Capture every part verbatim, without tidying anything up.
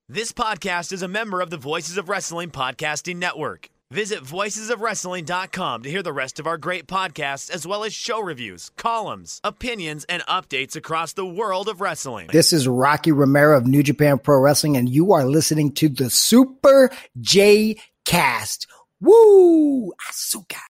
This podcast is a member of the Voices of Wrestling Podcasting Network. Visit voices of wrestling dot com to hear the rest of our great podcasts, as well as show reviews, columns, opinions, and updates across the world of wrestling. This is Rocky Romero of New Japan Pro Wrestling, and you are listening to the Super J Cast. Woo! Asuka.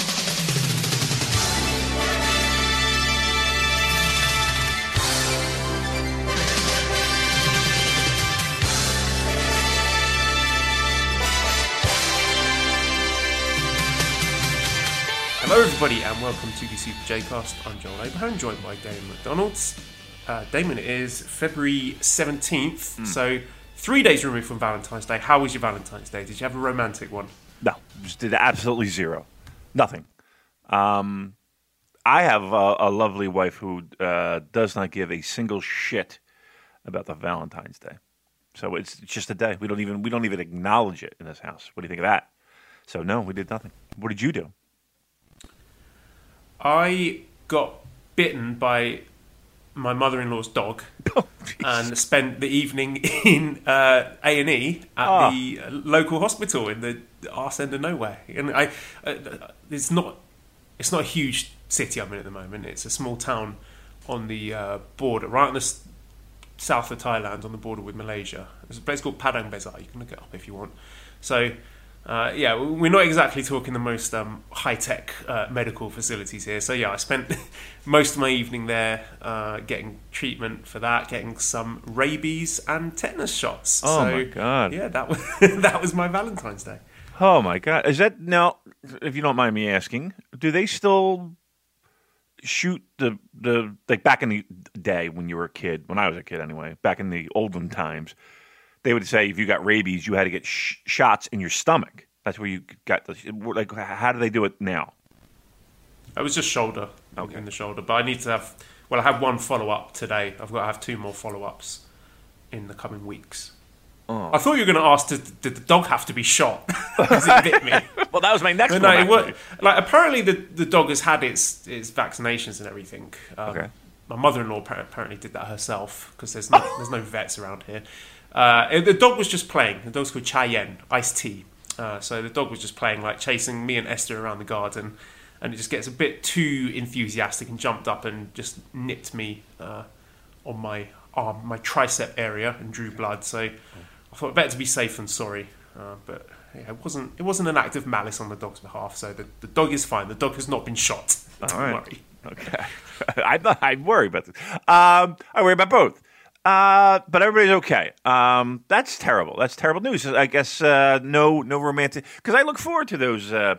Hello everybody and welcome to the Super J-Cast. I'm Joel Abraham, joined by Damon McDonald's. Uh, Damon, it is February seventeenth, mm. so three days removed from Valentine's Day. How was your Valentine's Day? Did you have a romantic one? No, just did absolutely zero. Nothing. Um, I have a, a lovely wife who uh, does not give a single shit about the Valentine's Day. So it's, it's just a day. We don't even we don't even acknowledge it in this house. What do you think of that? So no, we did nothing. What did you do? I got bitten by my mother-in-law's dog oh, and spent the evening in uh, A and E at oh. the local hospital in the arse end of nowhere. And I, uh, it's not, it's not a huge city I'm in at the moment. It's a small town on the uh, border, right on the s- south of Thailand, on the border with Malaysia. There's a place called Padang Besar. You can look it up if you want. So. Uh, yeah, we're not exactly talking the most um, high-tech uh, medical facilities here. So yeah, I spent most of my evening there uh, getting treatment for that, getting some rabies and tetanus shots. Oh so, my god! Yeah, that was that was my Valentine's Day. Oh my god! Is that now? If you don't mind me asking, do they still shoot the the like back in the day when you were a kid? When I was a kid, anyway, back in the olden times. They would say if you got rabies, you had to get sh- shots in your stomach. That's where you got the like. How do they do it now? It was just shoulder, okay. in the shoulder. But I need to have. Well, I have one follow up today. I've got to have two more follow ups in the coming weeks. Oh. I thought you were going to ask, did, did the dog have to be shot because it bit me? Well, that was my next but one. No, it was, like apparently the, the dog has had its its vaccinations and everything. Um, okay. My mother-in-law apparently did that herself because there's no there's no vets around here. Uh, the dog was just playing. The dog's called Cheyenne, iced tea. Uh, so the dog was just playing, like chasing me and Esther around the garden, and it just gets a bit too enthusiastic and jumped up and just nipped me uh, on my arm, my tricep area, and drew blood. So I thought better to be safe than sorry. Uh, but yeah, it wasn't. It wasn't an act of malice on the dog's behalf. So the, the dog is fine. The dog has not been shot. Don't All right. worry. Okay. I'm not. I worry about this. Um, I worry about both. Uh, but everybody's okay. Um, that's terrible. That's terrible news. I guess uh, no, no romantic. Because I look forward to those uh,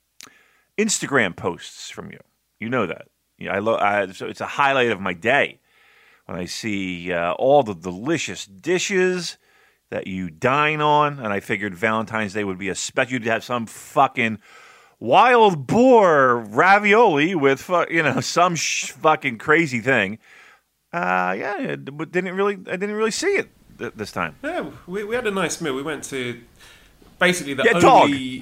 Instagram posts from you. You know that. Yeah, I lo- I, so it's a highlight of my day when I see uh, all the delicious dishes that you dine on. And I figured Valentine's Day would be a special. You'd have some fucking wild boar ravioli with fu- you know some sh- fucking crazy thing. Uh, yeah, but didn't really. I didn't really see it th- this time. Yeah, we we had a nice meal. We went to basically the yeah, only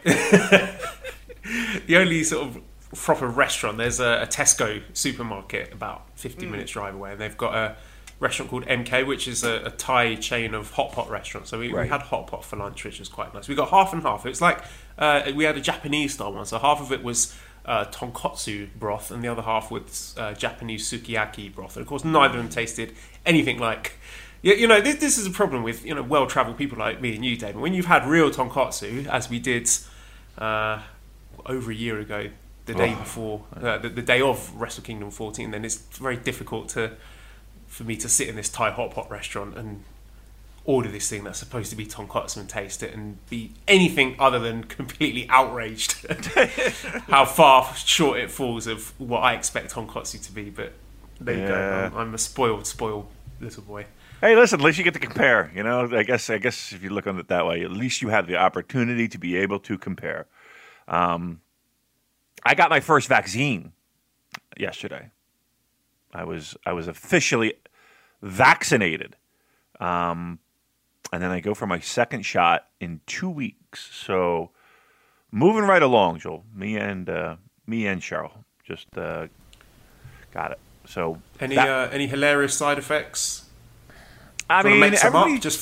the only sort of proper restaurant. There's a, a Tesco supermarket about fifty mm. minutes drive away, and they've got a restaurant called M K, which is a, a Thai chain of hot pot restaurants. So we, right. we had hot pot for lunch, which was quite nice. We got half and half. It's like uh, we had a Japanese style one. So half of it was Uh, tonkotsu broth, and the other half with uh, Japanese sukiyaki broth. And of course, neither of them tasted anything like. You, you know, this, this is a problem with you know well-travelled people like me and you, David. When you've had real tonkotsu, as we did uh, over a year ago, the day oh. before, uh, the, the day of Wrestle Kingdom fourteen, then it's very difficult to for me to sit in this Thai hot pot restaurant and order this thing that's supposed to be tonkotsu and taste it and be anything other than completely outraged how far short it falls of what I expect tonkotsu to be. But there you yeah. go. I'm, I'm a spoiled, spoiled little boy. Hey, listen, at least you get to compare. You know, I guess I guess if you look on it that way, at least you have the opportunity to be able to compare. Um, I got my first vaccine yesterday. I was I was officially vaccinated. Um, and then I go for my second shot in two weeks. So moving right along, Joel. Me and uh, me and Cheryl just uh, got it. So any that, uh, any hilarious side effects? I mean, make some everybody, up just for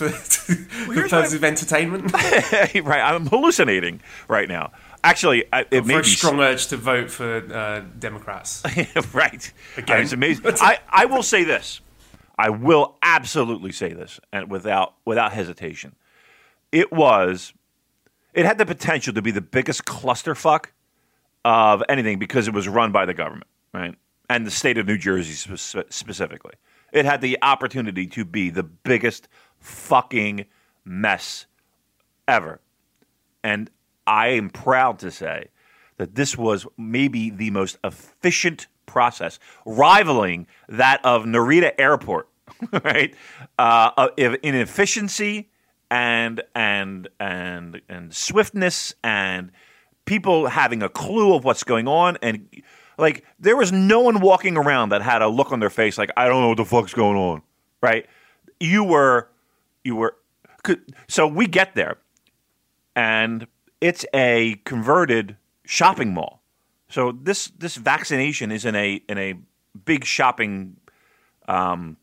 for purposes of entertainment. Right, I'm hallucinating right now. Actually, I, it may be a strong urge to vote for uh, Democrats. Right, again, I mean, it's amazing. I, I will say this. I will absolutely say this, and without without hesitation, it was. It had the potential to be the biggest clusterfuck of anything because it was run by the government, right, and the state of New Jersey spe- specifically. It had the opportunity to be the biggest fucking mess ever, and I am proud to say that this was maybe the most efficient process, rivaling that of Narita Airport, right? Uh, in efficiency and and and and swiftness and people having a clue of what's going on, and like there was no one walking around that had a look on their face like I don't know what the fuck's going on, right? You were you were so we get there, and it's a converted shopping mall. So this this vaccination is in a in a big shopping, um,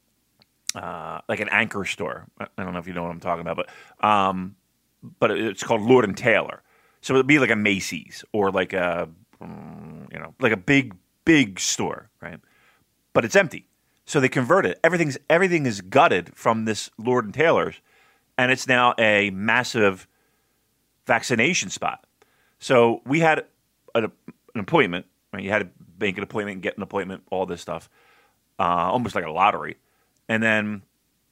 uh, like an anchor store. I don't know if you know what I'm talking about, but um, but it's called Lord and Taylor. So it'd be like a Macy's or like a you know like a big big store, right? But it's empty. So they convert it. Everything's everything is gutted from this Lord and Taylor's, and it's now a massive vaccination spot. So we had an, an appointment. Right? You had to make an appointment, get an appointment, all this stuff, uh, almost like a lottery. And then,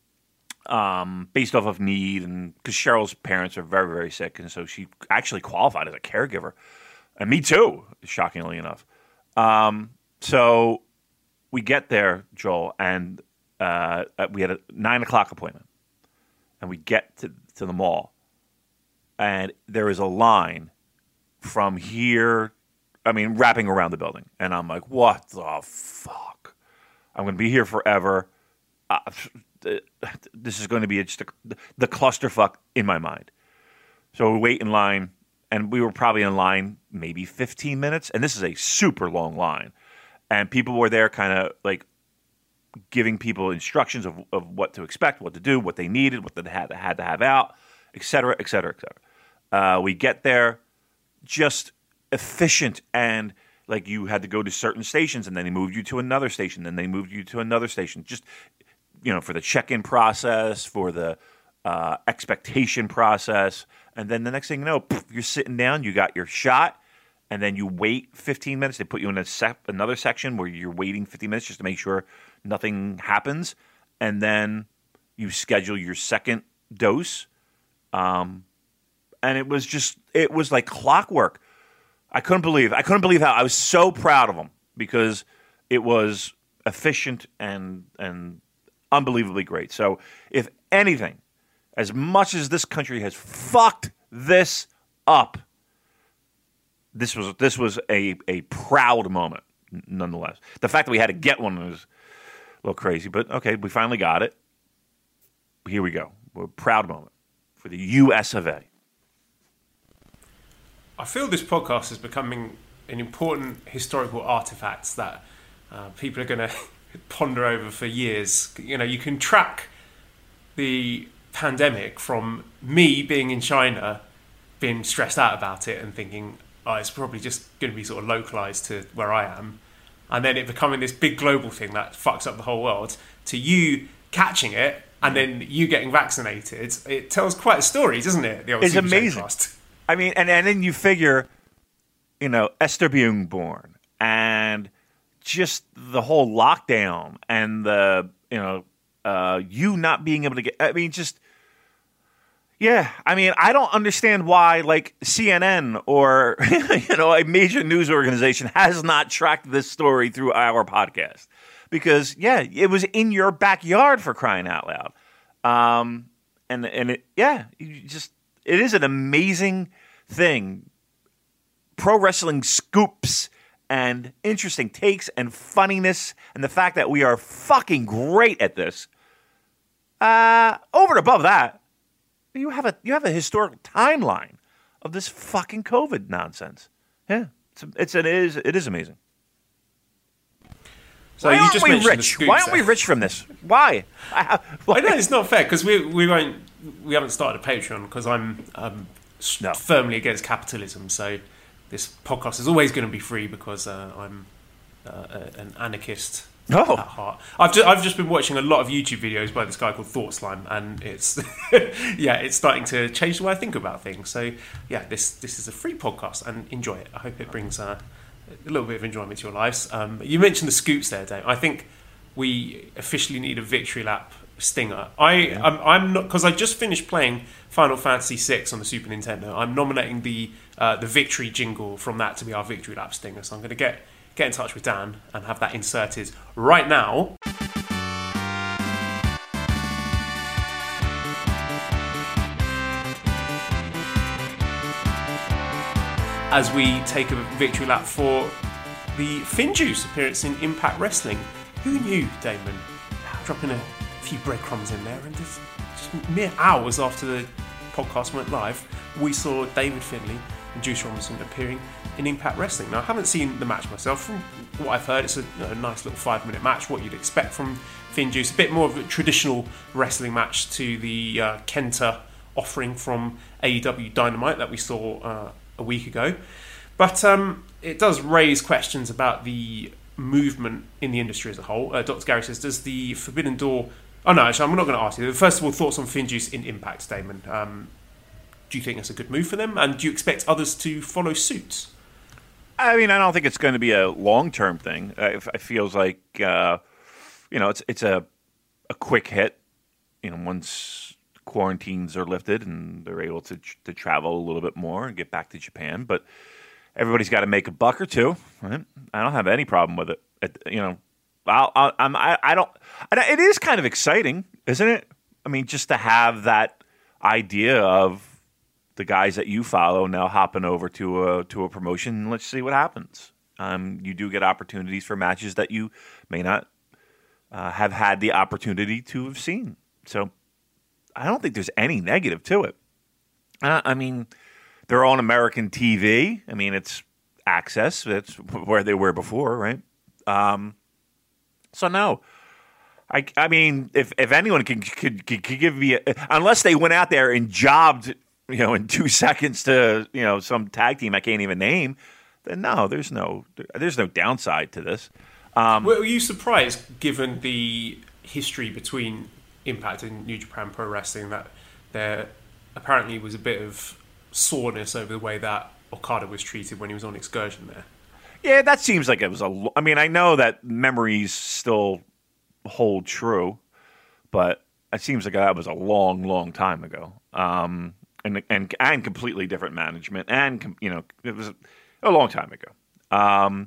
um, based off of need, and because Cheryl's parents are very, very sick, and so she actually qualified as a caregiver, and me too, shockingly enough. Um, so we get there, Joel, and uh, we had a nine o'clock appointment, and we get to, to the mall, and there is a line from here, I mean, wrapping around the building. And I'm like, what the fuck? I'm going to be here forever. Uh, this is going to be just a, the clusterfuck in my mind. So we wait in line, and we were probably in line maybe fifteen minutes. And this is a super long line. And people were there kind of like giving people instructions of, of what to expect, what to do, what they needed, what they had, had to have out, et cetera, et cetera, et cetera. Uh, we get there. Just efficient, and like you had to go to certain stations, and then they moved you to another station, then they moved you to another station. Just you know, for the check-in process, for the uh, expectation process, and then the next thing you know, poof, you're sitting down, you got your shot, and then you wait fifteen minutes. They put you in a sec- another section where you're waiting fifteen minutes just to make sure nothing happens, and then you schedule your second dose. Um, And it was just, it was like clockwork. I couldn't believe, I couldn't believe how, I was so proud of them because it was efficient and and unbelievably great. So if anything, as much as this country has fucked this up, this was this was a, a proud moment nonetheless. The fact that we had to get one was a little crazy, but okay, we finally got it. Here we go. We're a proud moment for the U S of A. I feel this podcast is becoming an important historical artifact that uh, people are going to ponder over for years. You know, you can track the pandemic from me being in China, being stressed out about it and thinking, oh, it's probably just going to be sort of localized to where I am. And then it becoming this big global thing that fucks up the whole world, to you catching it and then you getting vaccinated. It tells quite a story, doesn't it? The old it's Super amazing. Trust. I mean, and, and then you figure, you know, Esther being born and just the whole lockdown and the, you know, uh, you not being able to get, I mean, just, yeah. I mean, I don't understand why, like, C N N or, you know, a major news organization has not tracked this story through our podcast. Because, yeah, it was in your backyard, for crying out loud. Um, and, and it, yeah, you just, it is an amazing thing. Pro wrestling scoops and interesting takes and funniness, and the fact that we are fucking great at this. Uh, over and above that, you have a you have a historical timeline of this fucking COVID nonsense. Yeah, it's it's it is it is amazing. So Why you aren't just we mentioned rich? the scoops Why aren't there. we rich from this? Why? I know it's not fair because we we won't we haven't started a Patreon because I'm um, No. firmly against capitalism. So this podcast is always going to be free because uh, I'm uh, a, an anarchist Oh. at heart. I've just, I've just been watching a lot of YouTube videos by this guy called Thought Slime, and it's yeah, it's starting to change the way I think about things. So yeah, this this is a free podcast, and enjoy it. I hope it brings uh, a little bit of enjoyment to your lives. Um, you mentioned the scoops there, Dave. I think we officially need a victory lap stinger. I yeah. I'm, I'm not because I just finished playing Final Fantasy six on the Super Nintendo. I'm nominating the uh, the victory jingle from that to be our victory lap stinger. So I'm going to get get in touch with Dan and have that inserted right now. As we take a victory lap for the Finjuice appearance in Impact Wrestling. Who knew, Damon? Dropping a few breadcrumbs in there, and just, just mere hours after the podcast went live, we saw David Finlay and Juice Robinson appearing in Impact Wrestling. Now, I haven't seen the match myself. From what I've heard, it's a, you know, a nice little five-minute match, what you'd expect from Finjuice. A bit more of a traditional wrestling match to the uh, Kenta offering from A E W Dynamite that we saw uh, a week ago. But um, it does raise questions about the movement in the industry as a whole. Uh, Doctor Gary says, does the Forbidden Door... Oh, no, actually, I'm not going to ask you. First of all, thoughts on Finjuice in Impact, Damon. Um, do you think that's a good move for them? And do you expect others to follow suit? I mean, I don't think it's going to be a long-term thing. Uh, it, it feels like, uh, you know, it's it's a a quick hit. You know, once quarantines are lifted and they're able to to travel a little bit more and get back to Japan. But everybody's got to make a buck or two, right? I don't have any problem with it. it you know, I'll, I'll, I'm, I, I don't. It is kind of exciting, isn't it? I mean, just to have that idea of the guys that you follow now hopping over to a to a promotion, and let's see what happens. Um, you do get opportunities for matches that you may not uh, have had the opportunity to have seen. So I don't think there's any negative to it. Uh, I mean, they're on American T V. I mean, it's access. That's where they were before, right? Um, so no. I, I mean, if if anyone can could, could, could give me, a, unless they went out there and jobbed, you know, in two seconds to, you know, some tag team I can't even name, then no, there's no there's no downside to this. Um, Were you surprised, given the history between Impact and New Japan Pro Wrestling, that there apparently was a bit of soreness over the way that Okada was treated when he was on Excursion there? Yeah, that seems like it was a. I mean, I know that memories still hold true, but it seems like that was a long, long time ago. Um, and and and completely different management, and you know, it was a long time ago. Um,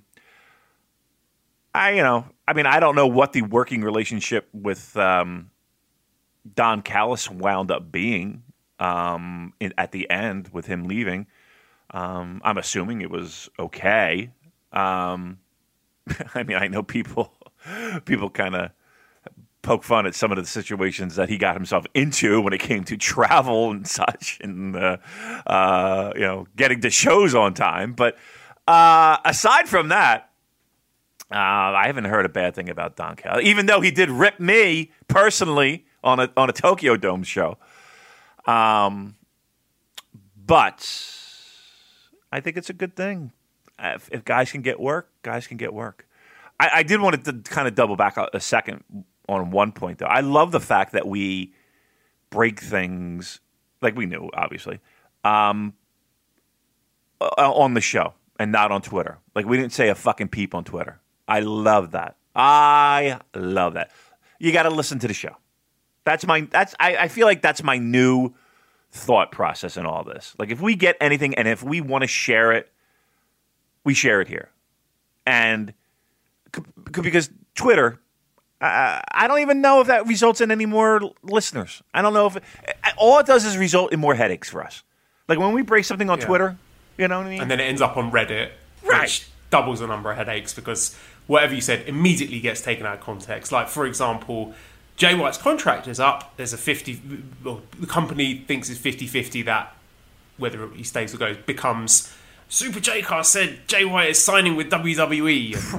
I you know, I mean, I don't know what the working relationship with um, Don Callis wound up being um, in, at the end with him leaving. Um, I'm assuming it was okay. Um, I mean, I know people people kind of poke fun at some of the situations that he got himself into when it came to travel and such, and uh, uh, you know, getting to shows on time. But uh, aside from that, uh, I haven't heard a bad thing about Don Callis, even though he did rip me personally on a on a Tokyo Dome show. Um, but I think it's a good thing. If, if guys can get work, guys can get work. I, I did want to kind of double back a, a second on one point, though. I love the fact that we break things, like we knew, obviously, um, on the show and not on Twitter. Like, we didn't say a fucking peep on Twitter. I love that. I love that. You got to listen to the show. That's my. That's. I, I feel like that's my new thought process in all this. Like, if we get anything and if we want to share it, we share it here. And c- because Twitter, uh, I don't even know if that results in any more listeners. I don't know if it, all it does is result in more headaches for us. Like when we break something on yeah. Twitter, you know what I mean? And then it ends up on Reddit, right. which doubles the number of headaches because whatever you said immediately gets taken out of context. Like, for example, Jay White's contract is up. There's a fifty, well, the company thinks it's fifty-fifty that whether he stays or goes becomes Super J-Cast said Jay White is signing with W W E. And right.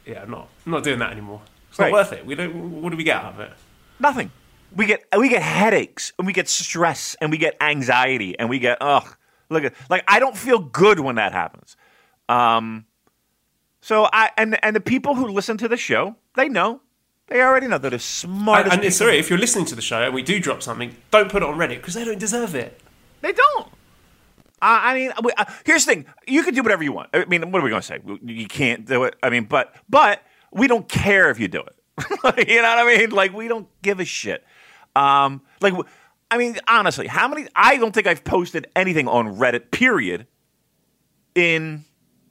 yeah, I'm not I'm not doing that anymore. It's Right. not worth it. We don't. What do we get out of it? Nothing. We get we get headaches and we get stress and we get anxiety and we get ugh. Look at like I don't feel good when that happens. Um, so I and and the people who listen to the show, they know, they already know they're the smartest. And, and sorry, if you're listening to the show and we do drop something, don't put it on Reddit because they don't deserve it. They don't. Uh, I mean, we, uh, here's the thing: you can do whatever you want. I mean, what are we going to say? You can't do it. I mean, but but we don't care if you do it. You know what I mean? Like we don't give a shit. Um, like, I mean, honestly, how many? I don't think I've posted anything on Reddit, period, in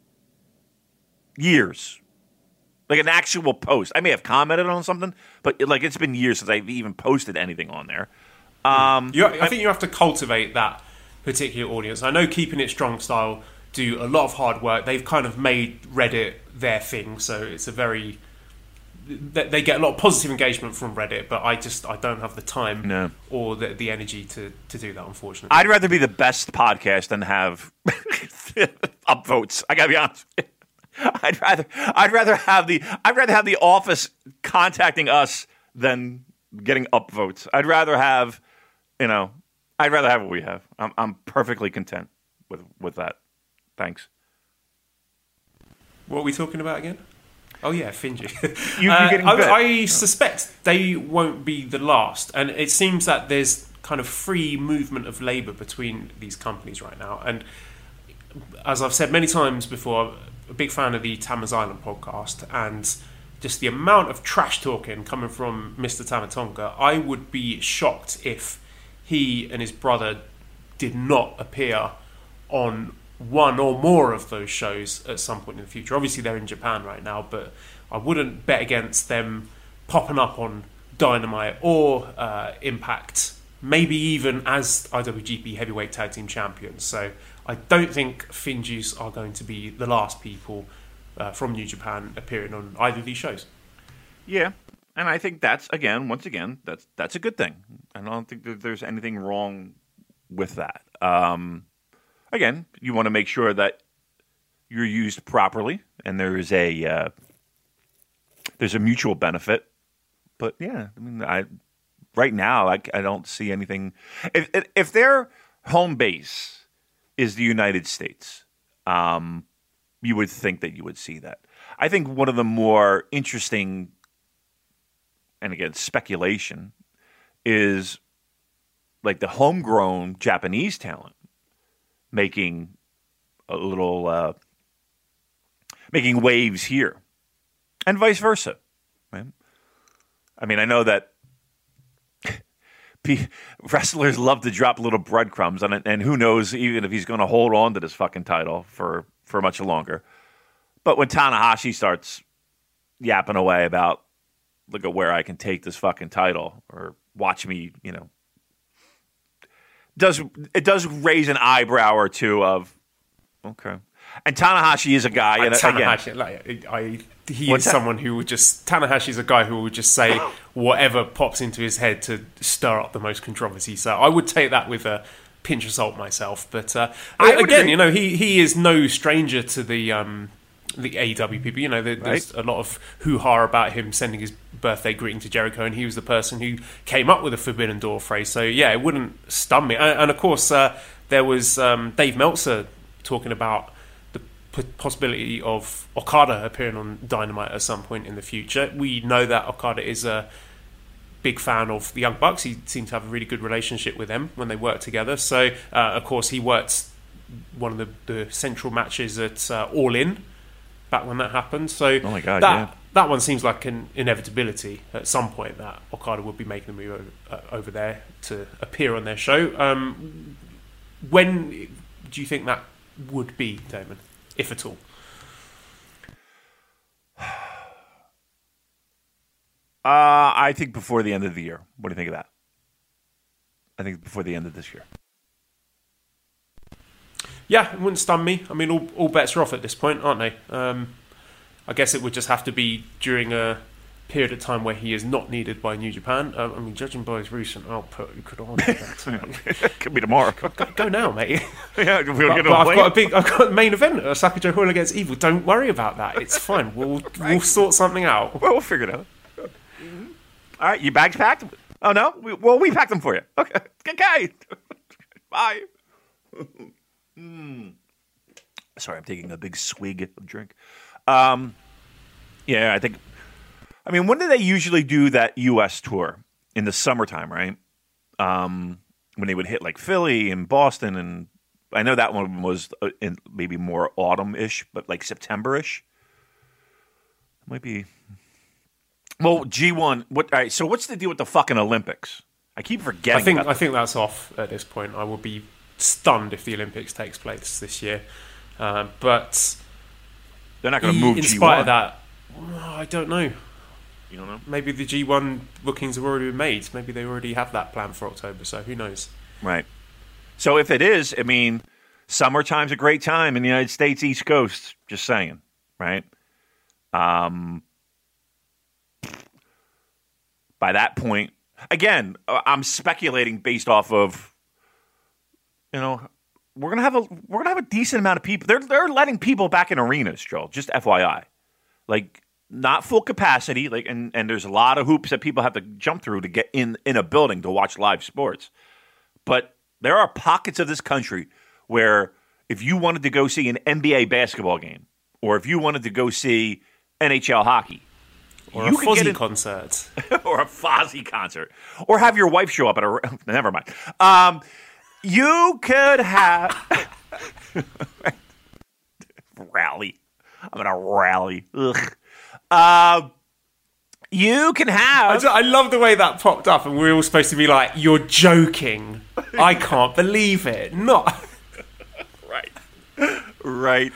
years. Like an actual post. I may have commented on something, but like it's been years since I've even posted anything on there. Um, you, I think you have to cultivate that particular audience. I know Keeping It Strong Style do a lot of hard work. They've kind of made Reddit their thing, so it's a very... They get a lot of positive engagement from Reddit, but I just I don't have the time no. or the, the energy to, to do that, unfortunately. I'd rather be the best podcast than have upvotes. I gotta be honest. I'd rather I'd rather have the I'd rather have the office contacting us than getting upvotes. I'd rather have you know I'd rather have what we have. I'm I'm perfectly content with with that. Thanks. What are we talking about again? Oh yeah, Finji. You, uh, you're getting I, bit. I suspect they won't be the last, and it seems that there's kind of free movement of labour between these companies right now. And as I've said many times before, I'm a big fan of the Tama's Island podcast, and just the amount of trash talking coming from Mister Tamatonga, I would be shocked if he and his brother did not appear on one or more of those shows at some point in the future. Obviously they're in Japan right now, but I wouldn't bet against them popping up on Dynamite or uh, Impact, maybe even as I W G P Heavyweight Tag Team Champions. So I don't think Finjuice are going to be the last people uh, from New Japan appearing on either of these shows. Yeah, and I think that's again, once again, that's that's a good thing. I don't think that there's anything wrong with that. Um, Again, you want to make sure that you're used properly, and there is a uh, there's a mutual benefit. But yeah, I mean, I right now I, I don't see anything. If if their home base is the United States, um, you would think that you would see that. I think one of the more interesting, and again, speculation, is like the homegrown Japanese talent making a little, uh, making waves here, and vice versa. Right? I mean, I know that wrestlers love to drop little breadcrumbs, and and who knows even if he's going to hold on to this fucking title for, for much longer. But when Tanahashi starts yapping away about, look at where I can take this fucking title, or watch me, you know, does it does raise an eyebrow or two of, okay. And Tanahashi is a guy. And Tanahashi, again, like, I, he What's is that? someone who would just... Tanahashi's a guy who would just say whatever pops into his head to stir up the most controversy. So I would take that with a pinch of salt myself. But uh, I would again, agree. you know, he, he is no stranger to the um, the A E W people. You know, there, there's Right. a lot of hoo-ha about him sending his birthday greeting to Jericho, and he was the person who came up with the Forbidden Door phrase. So yeah, it wouldn't stun me. And, and of course, uh, there was um, Dave Meltzer talking about the p- possibility of Okada appearing on Dynamite at some point in the future. We know that Okada is a big fan of the Young Bucks. He seemed to have a really good relationship with them when they worked together. So, uh, of course, he worked one of the, the central matches at uh, All In back when that happened. So Oh my God, that, yeah. that one seems like an inevitability at some point that Okada would be making the move over, uh, over there to appear on their show. Um, when do you think that would be, Damon, if at all? Uh, I think before the end of the year. What do you think of that? I think before the end of this year. Yeah, it wouldn't stun me. I mean, all, all bets are off at this point, aren't they? Um, I guess it would just have to be during a period of time where he is not needed by New Japan. Um, I mean, judging by his recent output, you could argue that. Could be tomorrow. Go, go now, mate. Yeah, we're but, gonna but I've wait. got a big, I've got a main event, Osaka Joe Hall against Evil. Don't worry about that. It's fine. We'll right. we'll sort something out. Well, we'll figure it out. Mm-hmm. All right, your bags packed? Oh no, we, well we packed them for you. Okay, okay. Bye. mm. Sorry, I'm taking a big swig of drink. Um, yeah, I think. I mean, when do they usually do that U S tour? In the summertime, right? Um, when they would hit like Philly and Boston, and I know that one was in maybe more autumn-ish, but like September-ish. Might be. Well, G one. What? All right. So what's the deal with the fucking Olympics? I keep forgetting. I think about I think that's off at this point. I will be stunned if the Olympics takes place this year. Uh, but they're not going to move in G one. spite of that, I don't know. You don't know? Maybe the G one bookings have already been made. Maybe they already have that plan for October. So who knows? Right. So if it is, I mean, summertime's a great time in the United States East Coast. Just saying, right? Um. By that point, again, I'm speculating based off of, you know, we're gonna have a we're gonna have a decent amount of people. They're they're letting people back in arenas, Joel. Just F Y I, like not full capacity. Like, and, and there's a lot of hoops that people have to jump through to get in in a building to watch live sports. But there are pockets of this country where if you wanted to go see an N B A basketball game, or if you wanted to go see N H L hockey, or you a Fozzy in, concert, or a Fozzy concert, or have your wife show up at a. Never mind. Um, you could have rally. I'm gonna rally. Ugh. Uh, you can have. I, just, I love the way that popped up, and we we're all supposed to be like, "You're joking." I can't believe it. Not right, right.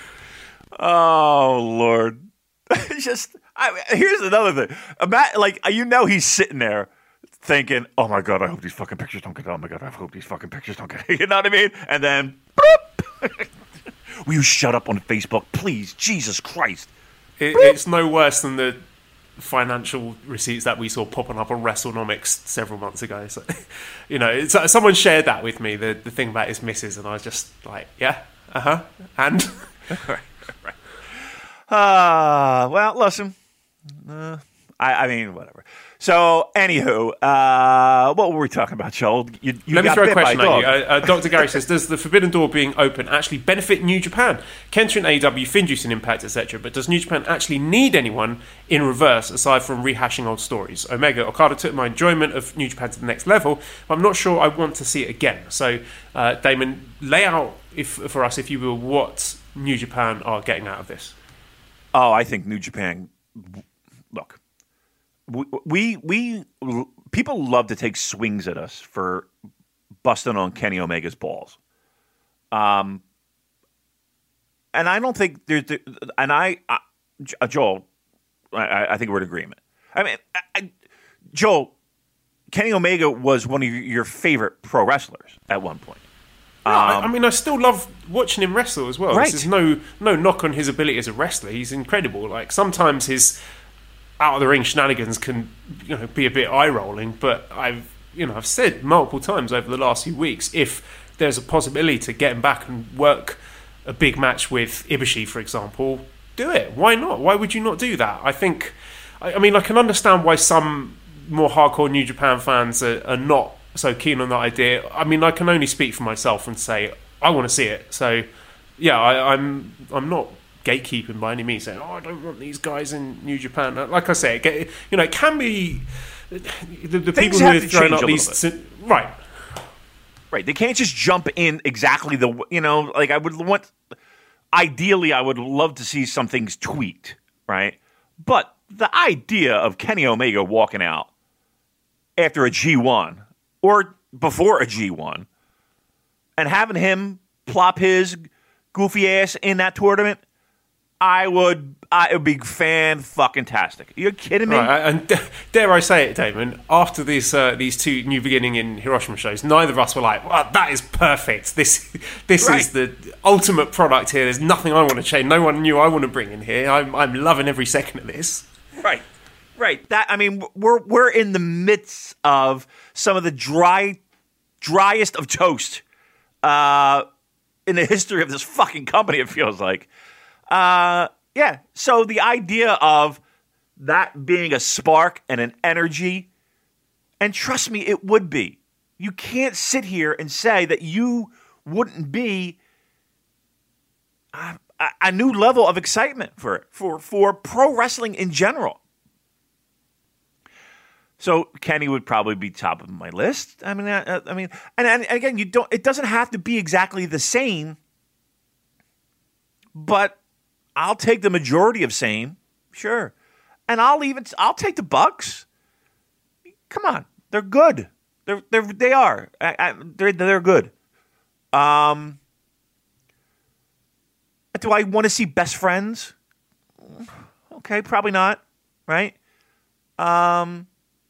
Oh Lord, just. I, here's another thing. About, like, you know, he's sitting there thinking, "Oh my God, I hope these fucking pictures don't get. Oh my God, I hope these fucking pictures don't get." You know what I mean? And then, boop, will you shut up on Facebook, please? Jesus Christ! It, it's no worse than the financial receipts that we saw popping up on WrestleNomics several months ago. So, you know, it's, uh, someone shared that with me. The the thing about his missus, and I was just like, "Yeah, uh huh," and right, right. Uh, well, listen. Uh, I, I mean, whatever. So, anywho, uh, what were we talking about, Joel? You, you Let me got throw a bit by question at dog. you. Uh, uh, Doctor Gary says, does the Forbidden Door being open actually benefit New Japan? Kenta in A E W, Finjuice in Impact, et cetera. But does New Japan actually need anyone in reverse aside from rehashing old stories? Omega, Okada took my enjoyment of New Japan to the next level, but I'm not sure I want to see it again. So, uh, Damon, lay out if, for us, if you will, what New Japan are getting out of this. Oh, I think New Japan. Look, we we people love to take swings at us for busting on Kenny Omega's balls, um, and I don't think there's. And I, I Joel, I, I think we're in agreement. I mean, I, Joel, Kenny Omega was one of your favorite pro wrestlers at one point. No, I, I mean, I still love watching him wrestle as well. Right. This is no no knock on his ability as a wrestler. He's incredible. Like, sometimes his out of the ring shenanigans can, you know, be a bit eye rolling. But I've you know I've said multiple times over the last few weeks, if there's a possibility to get him back and work a big match with Ibushi, for example, do it. Why not? Why would you not do that? I think. I, I mean, I can understand why some more hardcore New Japan fans are, are not so keen on that idea. I mean, I can only speak for myself and say I want to see it. So, yeah, I, I'm I'm not gatekeeping by any means, saying, "Oh, I don't want these guys in New Japan." Like I say, it get, you know, it can be the, the people who have are to throwing change up a these little right, right. They can't just jump in exactly the you know. Like I would want. Ideally, I would love to see some things tweaked, right? But the idea of Kenny Omega walking out after a G one. Or before a G one, and having him plop his goofy ass in that tournament, I would, I, it would be fan-fucking-tastic. Are you kidding me? Right, and dare I say it, Damon, after these uh, these two New Beginning in Hiroshima shows, neither of us were like, well, that is perfect. This this right. is the ultimate product here. There's nothing I want to change. No one new I want to bring in here. I'm, I'm loving every second of this. Right. Right. That I mean, we're we're in the midst of some of the dry, driest of toast uh, in the history of this fucking company. It feels like, uh, yeah. So the idea of that being a spark and an energy, and trust me, it would be. You can't sit here and say that you wouldn't be a, a new level of excitement for it, for for pro wrestling in general. So Kenny would probably be top of my list. I mean, I, I mean, and, and again, you don't. It doesn't have to be exactly the same, but I'll take the majority of same, sure, and I'll even I'll take the Bucks. Come on, they're good. They're they are they are. I, I, they're they're good. Um, do I want to see Best Friends? Okay, probably not. Right. Um.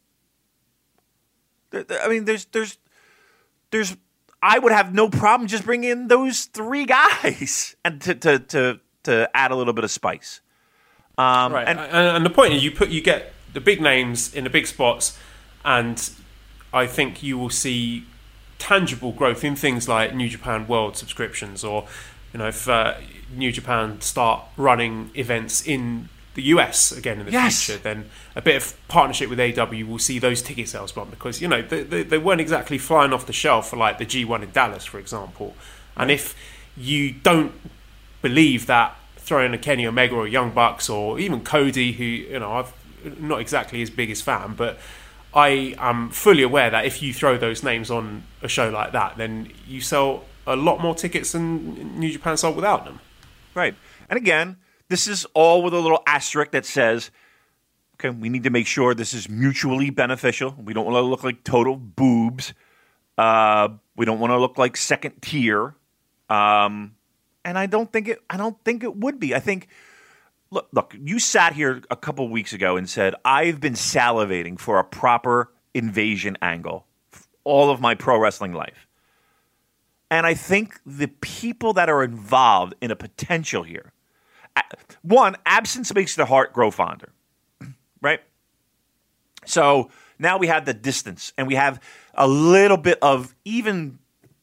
I mean, there's, there's, there's. I would have no problem just bringing in those three guys and to to to, to add a little bit of spice. Um, right, and, and, and the point is, you put you get the big names in the big spots, and I think you will see tangible growth in things like New Japan World subscriptions, or you know, if uh, New Japan start running events in the U S again in the yes. future, then a bit of partnership with A E W will see those ticket sales bump, because you know they, they, they weren't exactly flying off the shelf for like the G one in Dallas, for example. And if you don't believe that throwing a Kenny Omega or Young Bucks or even Cody, who you know I've not exactly his biggest fan, but I am fully aware that if you throw those names on a show like that, then you sell a lot more tickets than New Japan sold without them. Right, and again, this is all with a little asterisk that says, okay, we need to make sure this is mutually beneficial. We don't want to look like total boobs. Uh, we don't want to look like second tier. Um, and I don't think it. I don't think it would be. I think. Look, look. You sat here a couple of weeks ago and said I've been salivating for a proper invasion angle all of my pro wrestling life, and I think the people that are involved in a potential here. One, absence makes the heart grow fonder, right? So now we have the distance, and we have a little bit of even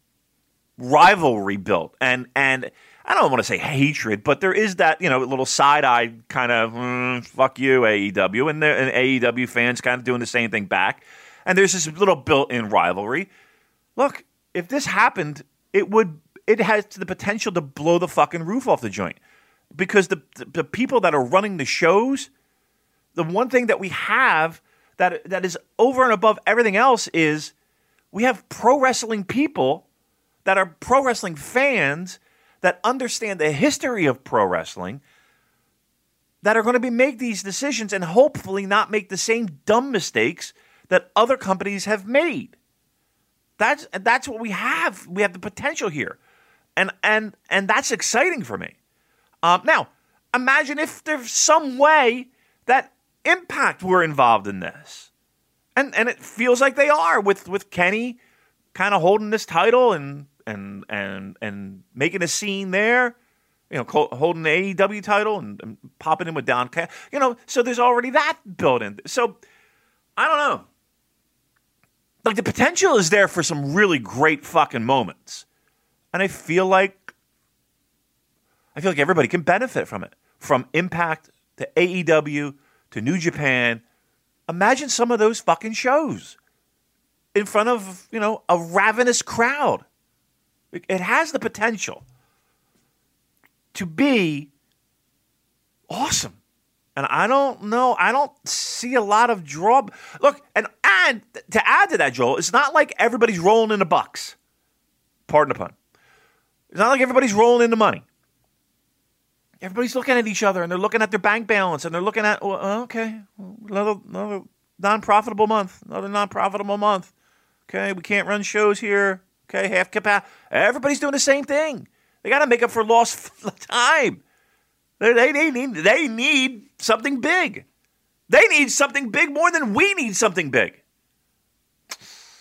rivalry built, and and I don't want to say hatred, but there is that, you know, little side-eyed kind of mm, fuck you A E W, and, and A E W fans kind of doing the same thing back, and there's this little built-in rivalry. Look, if this happened, it would it has the potential to blow the fucking roof off the joint. Because the, the the people that are running the shows, the one thing that we have that that is over and above everything else is we have pro wrestling people that are pro wrestling fans that understand the history of pro wrestling, that are going to be make these decisions and hopefully not make the same dumb mistakes that other companies have made. That's that's what we have. We have the potential here, and and and that's exciting for me. Um, now, imagine if there's some way that Impact were involved in this. And and it feels like they are with, with Kenny kind of holding this title and and and and making a scene there, you know, holding the A E W title and, and popping in with Don Callis. You know, so there's already that built in. So, I don't know. Like, the potential is there for some really great fucking moments. And I feel like I feel like everybody can benefit from it. From Impact to A E W to New Japan. Imagine some of those fucking shows in front of, you know, a ravenous crowd. It has the potential to be awesome. And I don't know, I don't see a lot of draw. Look, and, and to add to that, Joel, it's not like everybody's rolling in the bucks. Pardon the pun. It's not like everybody's rolling in the money. Everybody's looking at each other, and they're looking at their bank balance, and they're looking at, well, okay, another, another non-profitable month, another non-profitable month. Okay, we can't run shows here. Okay, half capacity. Everybody's doing the same thing. They got to make up for lost time. They, they, they, need, they need something big. They need something big more than we need something big.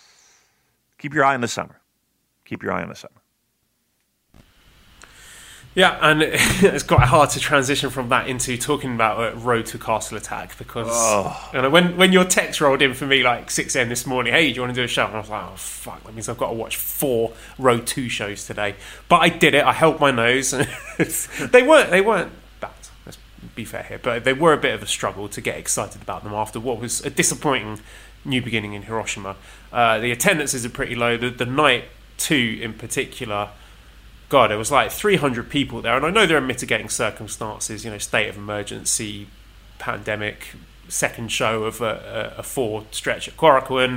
Keep your eye on the summer. Keep your eye on the summer. Yeah, and it's quite hard to transition from that into talking about uh, Road to Castle Attack because oh. you know, when when your text rolled in for me like six a.m. this morning, hey, do you want to do a show? And I was like, oh fuck, that means I've got to watch four Road two shows today. But I did it. I held my nose. they weren't they weren't bad. Let's be fair here, but they were a bit of a struggle to get excited about them after what was a disappointing new beginning in Hiroshima. Uh, the attendances are pretty low. The, the night two in particular. God, it was like three hundred people there, and I know there are mitigating circumstances, you know, state of emergency, pandemic, second show of a, a, a four stretch at Korakuen.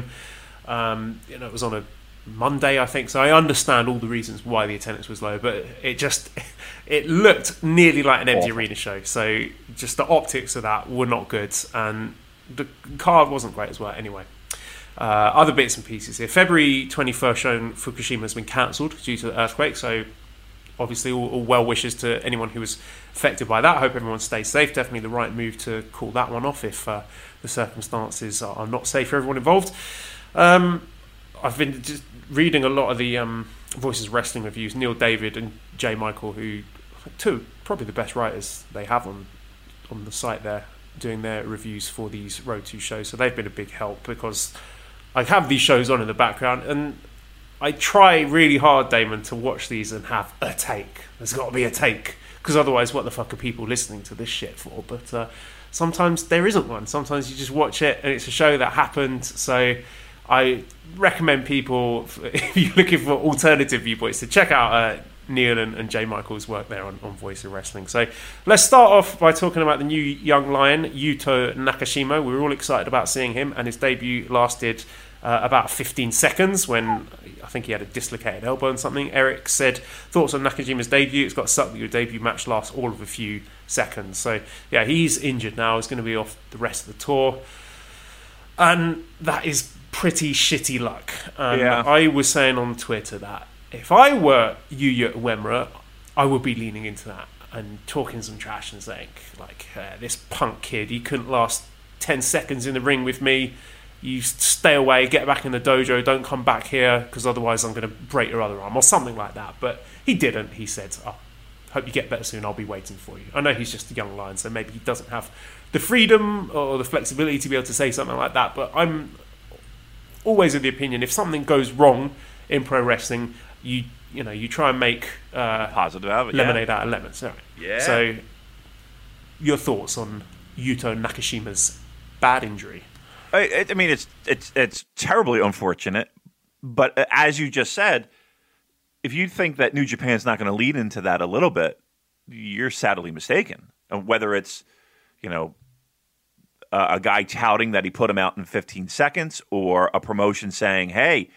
Um, you know, it was on a Monday, I think, so I understand all the reasons why the attendance was low, but it just, it looked nearly like an empty arena show, so just the optics of that were not good, and the card wasn't great as well anyway. Uh, other bits and pieces here. February twenty-first show in Fukushima has been cancelled due to the earthquake, so obviously all, all well wishes to anyone who was affected by that. I hope everyone stays safe. Definitely the right move to call that one off if uh, the circumstances are, are not safe for everyone involved. Um, I've been just reading a lot of the um, Voices of Wrestling reviews. Neil David and Jay Michael, who two probably the best writers they have on on the site there, doing their reviews for these Road two shows. So they've been a big help because I have these shows on in the background, and I try really hard, Damon, to watch these and have a take. There's got to be a take, because otherwise what the fuck are people listening to this shit for? But uh, sometimes there isn't one. Sometimes you just watch it and it's a show that happened. So I recommend people, if you're looking for alternative viewpoints, to check out uh, Neil and, and Jay Michael's work there on, on Voice of Wrestling. So let's start off by talking about the new young lion, Yuto Nakashima. We were all excited about seeing him, and his debut lasted uh, about fifteen seconds when I think he had a dislocated elbow and something. Eric said, thoughts on Nakashima's debut? It's got to suck that your debut match lasts all of a few seconds. So yeah, he's injured now. He's going to be off the rest of the tour. And that is pretty shitty luck. Um, yeah. I was saying on Twitter that if I were Yuya Uemura, I would be leaning into that and talking some trash and saying, like, uh, this punk kid, he couldn't last ten seconds in the ring with me. You stay away, get back in the dojo, don't come back here, because otherwise I'm going to break your other arm, or something like that. But he didn't. He said, oh, hope you get better soon, I'll be waiting for you. I know he's just a young lion, so maybe he doesn't have the freedom or the flexibility to be able to say something like that, but I'm always of the opinion, if something goes wrong in pro wrestling, you you know, you try and make uh, positive out of it, lemonade yeah. out of lemons. Right. Yeah. So, your thoughts on Yuto Nakashima's bad injury? I, I mean, it's it's it's terribly unfortunate, but as you just said, if you think that New Japan's not going to lead into that a little bit, you're sadly mistaken. And whether it's, you know, uh, a guy touting that he put him out in fifteen seconds, or a promotion saying, "Hey,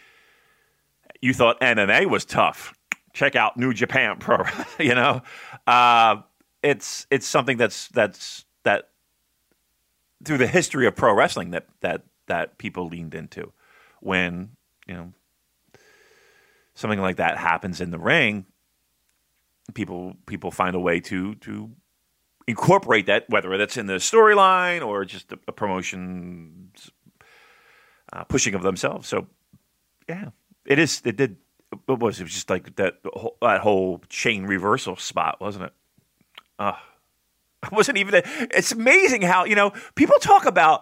you thought M M A was tough? Check out New Japan Pro." You know, uh, it's it's something that's that's that through the history of pro wrestling that that that people leaned into when, you know, something like that happens in the ring. People people find a way to to incorporate that, whether that's in the storyline or just a, a promotion uh, pushing of themselves. So, yeah, it is. It did. What was it? It was just like that that whole chain reversal spot, wasn't it? Uh, it wasn't even. A, it's amazing how, you know, people talk about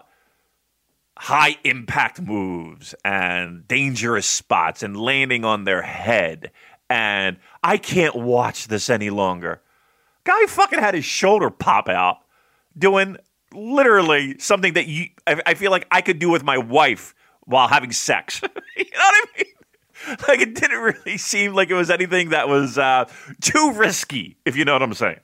high impact moves and dangerous spots and landing on their head, and I can't watch this any longer. Guy fucking had his shoulder pop out doing literally something that you I, I feel like I could do with my wife while having sex. You know what I mean? Like, it didn't really seem like it was anything that was uh, too risky, if you know what I'm saying.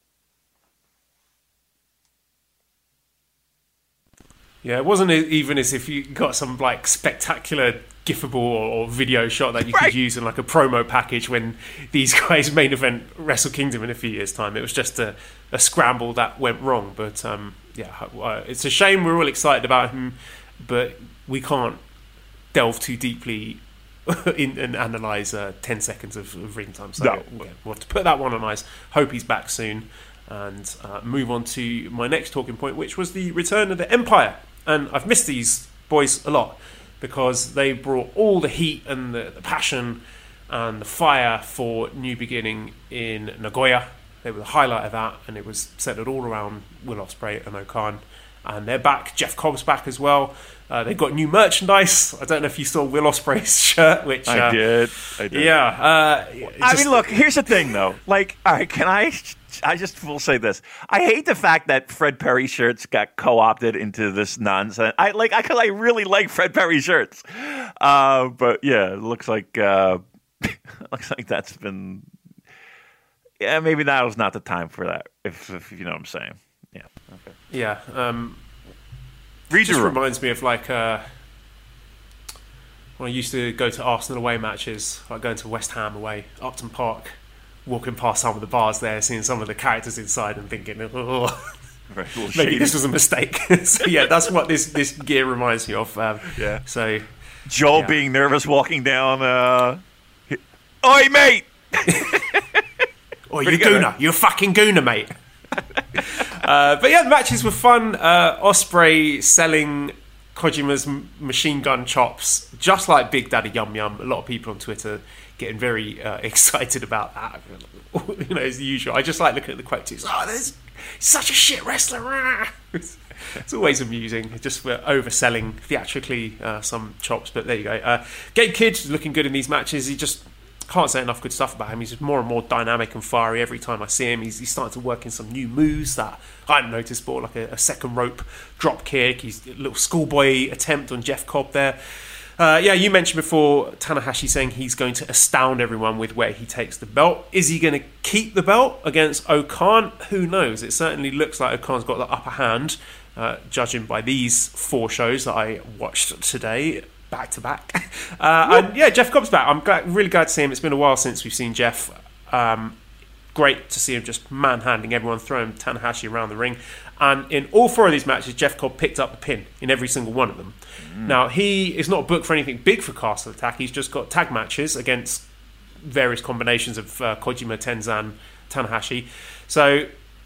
Yeah, it wasn't even as if you got some like spectacular gifable or, or video shot that you right. could use in like a promo package when these guys main event Wrestle Kingdom in a few years' time. It was just a, a scramble that went wrong. But um, yeah, it's a shame. We're all excited about him, but we can't delve too deeply in, and analyse uh, ten seconds of, of ring time. So no. yeah, we'll have to put that one on ice. Hope he's back soon. And uh, move on to my next talking point, which was the return of the Empire. And I've missed these boys a lot because they brought all the heat and the, the passion and the fire for New Beginning in Nagoya. They were the highlight of that, and it was centered all around Will Ospreay and O-Khan. And they're back. Jeff Cobb's back as well. Uh, they've got new merchandise. I don't know if you saw Will Ospreay's shirt, which uh, I did. I did. Yeah. Uh, I just, mean, look. Here's the thing, though. Like, all right, can I? I just will say this. I hate the fact that Fred Perry shirts got co-opted into this nonsense. I like. I, I really like Fred Perry shirts, uh, but yeah, it looks like uh, looks like that's been. Yeah, maybe now is not the time for that. If, if you know what I'm saying. Yeah. Okay. Yeah. Um, Read just room. reminds me of like uh, when I used to go to Arsenal away matches, like going to West Ham away, Upton Park, walking past some of the bars there, seeing some of the characters inside, and thinking, oh, Right, well, maybe shady. this was a mistake. So yeah, that's what this this gear reminds me of. Um, Yeah. So Joel yeah. being nervous walking down. Uh, Oi, mate! oh, you Pretty good, gooner, you a fucking gooner, mate. Uh, but yeah, the matches were fun. Uh, Ospreay selling Kojima's m- machine gun chops, just like Big Daddy Yum Yum. A lot of people on Twitter getting very uh, excited about that. You know, as usual. I just like looking at the quotes. Oh, there's such a shit wrestler. It's, it's always amusing, just for overselling theatrically uh, some chops. But there you go. Uh, Gabe Kidd looking good in these matches. He just can't say enough good stuff about him. He's just more and more dynamic and fiery every time I see him. He's, he's starting to work in some new moves that I hadn't noticed before, like a, a second rope drop kick. He's a little schoolboy attempt on Jeff Cobb there. Uh, yeah, you mentioned before Tanahashi saying he's going to astound everyone with where he takes the belt. Is he going to keep the belt against O-Khan? Who knows? It certainly looks like O-Khan's got the upper hand, uh, judging by these four shows that I watched today. Back to back. Uh, and yeah, Jeff Cobb's back. I'm glad, really glad to see him. It's been a while since we've seen Jeff. Um, great to see him just manhandling everyone, throwing Tanahashi around the ring. And in all four of these matches, Jeff Cobb picked up the pin in every single one of them. Mm. Now, he is not booked for anything big for Castle Attack. He's just got tag matches against various combinations of uh, Kojima, Tenzan, Tanahashi. So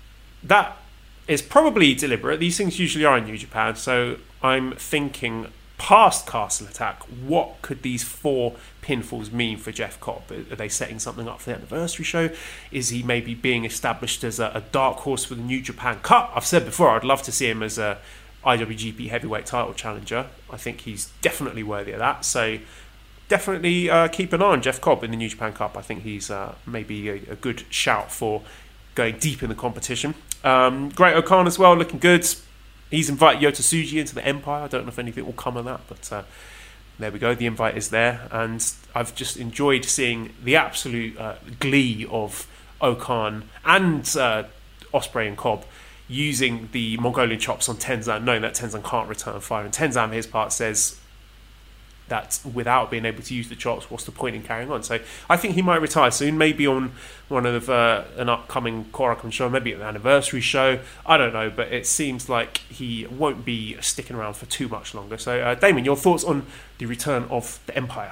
that is probably deliberate. These things usually are in New Japan. So I'm thinking, past Castle Attack, what could these four pinfalls mean for Jeff Cobb? Are they setting something up for the anniversary show? Is he maybe being established as a, a dark horse for the New Japan Cup? I've said before, I'd love to see him as a I W G P heavyweight title challenger. I think he's definitely worthy of that. So definitely uh, keep an eye on Jeff Cobb in the New Japan Cup. I think he's uh, maybe a, a good shout for going deep in the competition. Um, Great O-Khan as well, looking good. He's invited Yota Tsuji into the Empire. I don't know if anything will come of that, but uh, there we go. The invite is there, and I've just enjoyed seeing the absolute uh, glee of O-Khan and uh, Ospreay and Cobb using the Mongolian chops on Tenzan, knowing that Tenzan can't return fire. And Tenzan, for his part, says that without being able to use the chops, what's the point in carrying on? So I think he might retire soon, maybe on one of uh, an upcoming Korakuen show, maybe an anniversary show. I don't know, but it seems like he won't be sticking around for too much longer. So, uh, Damon, your thoughts on the return of the Empire?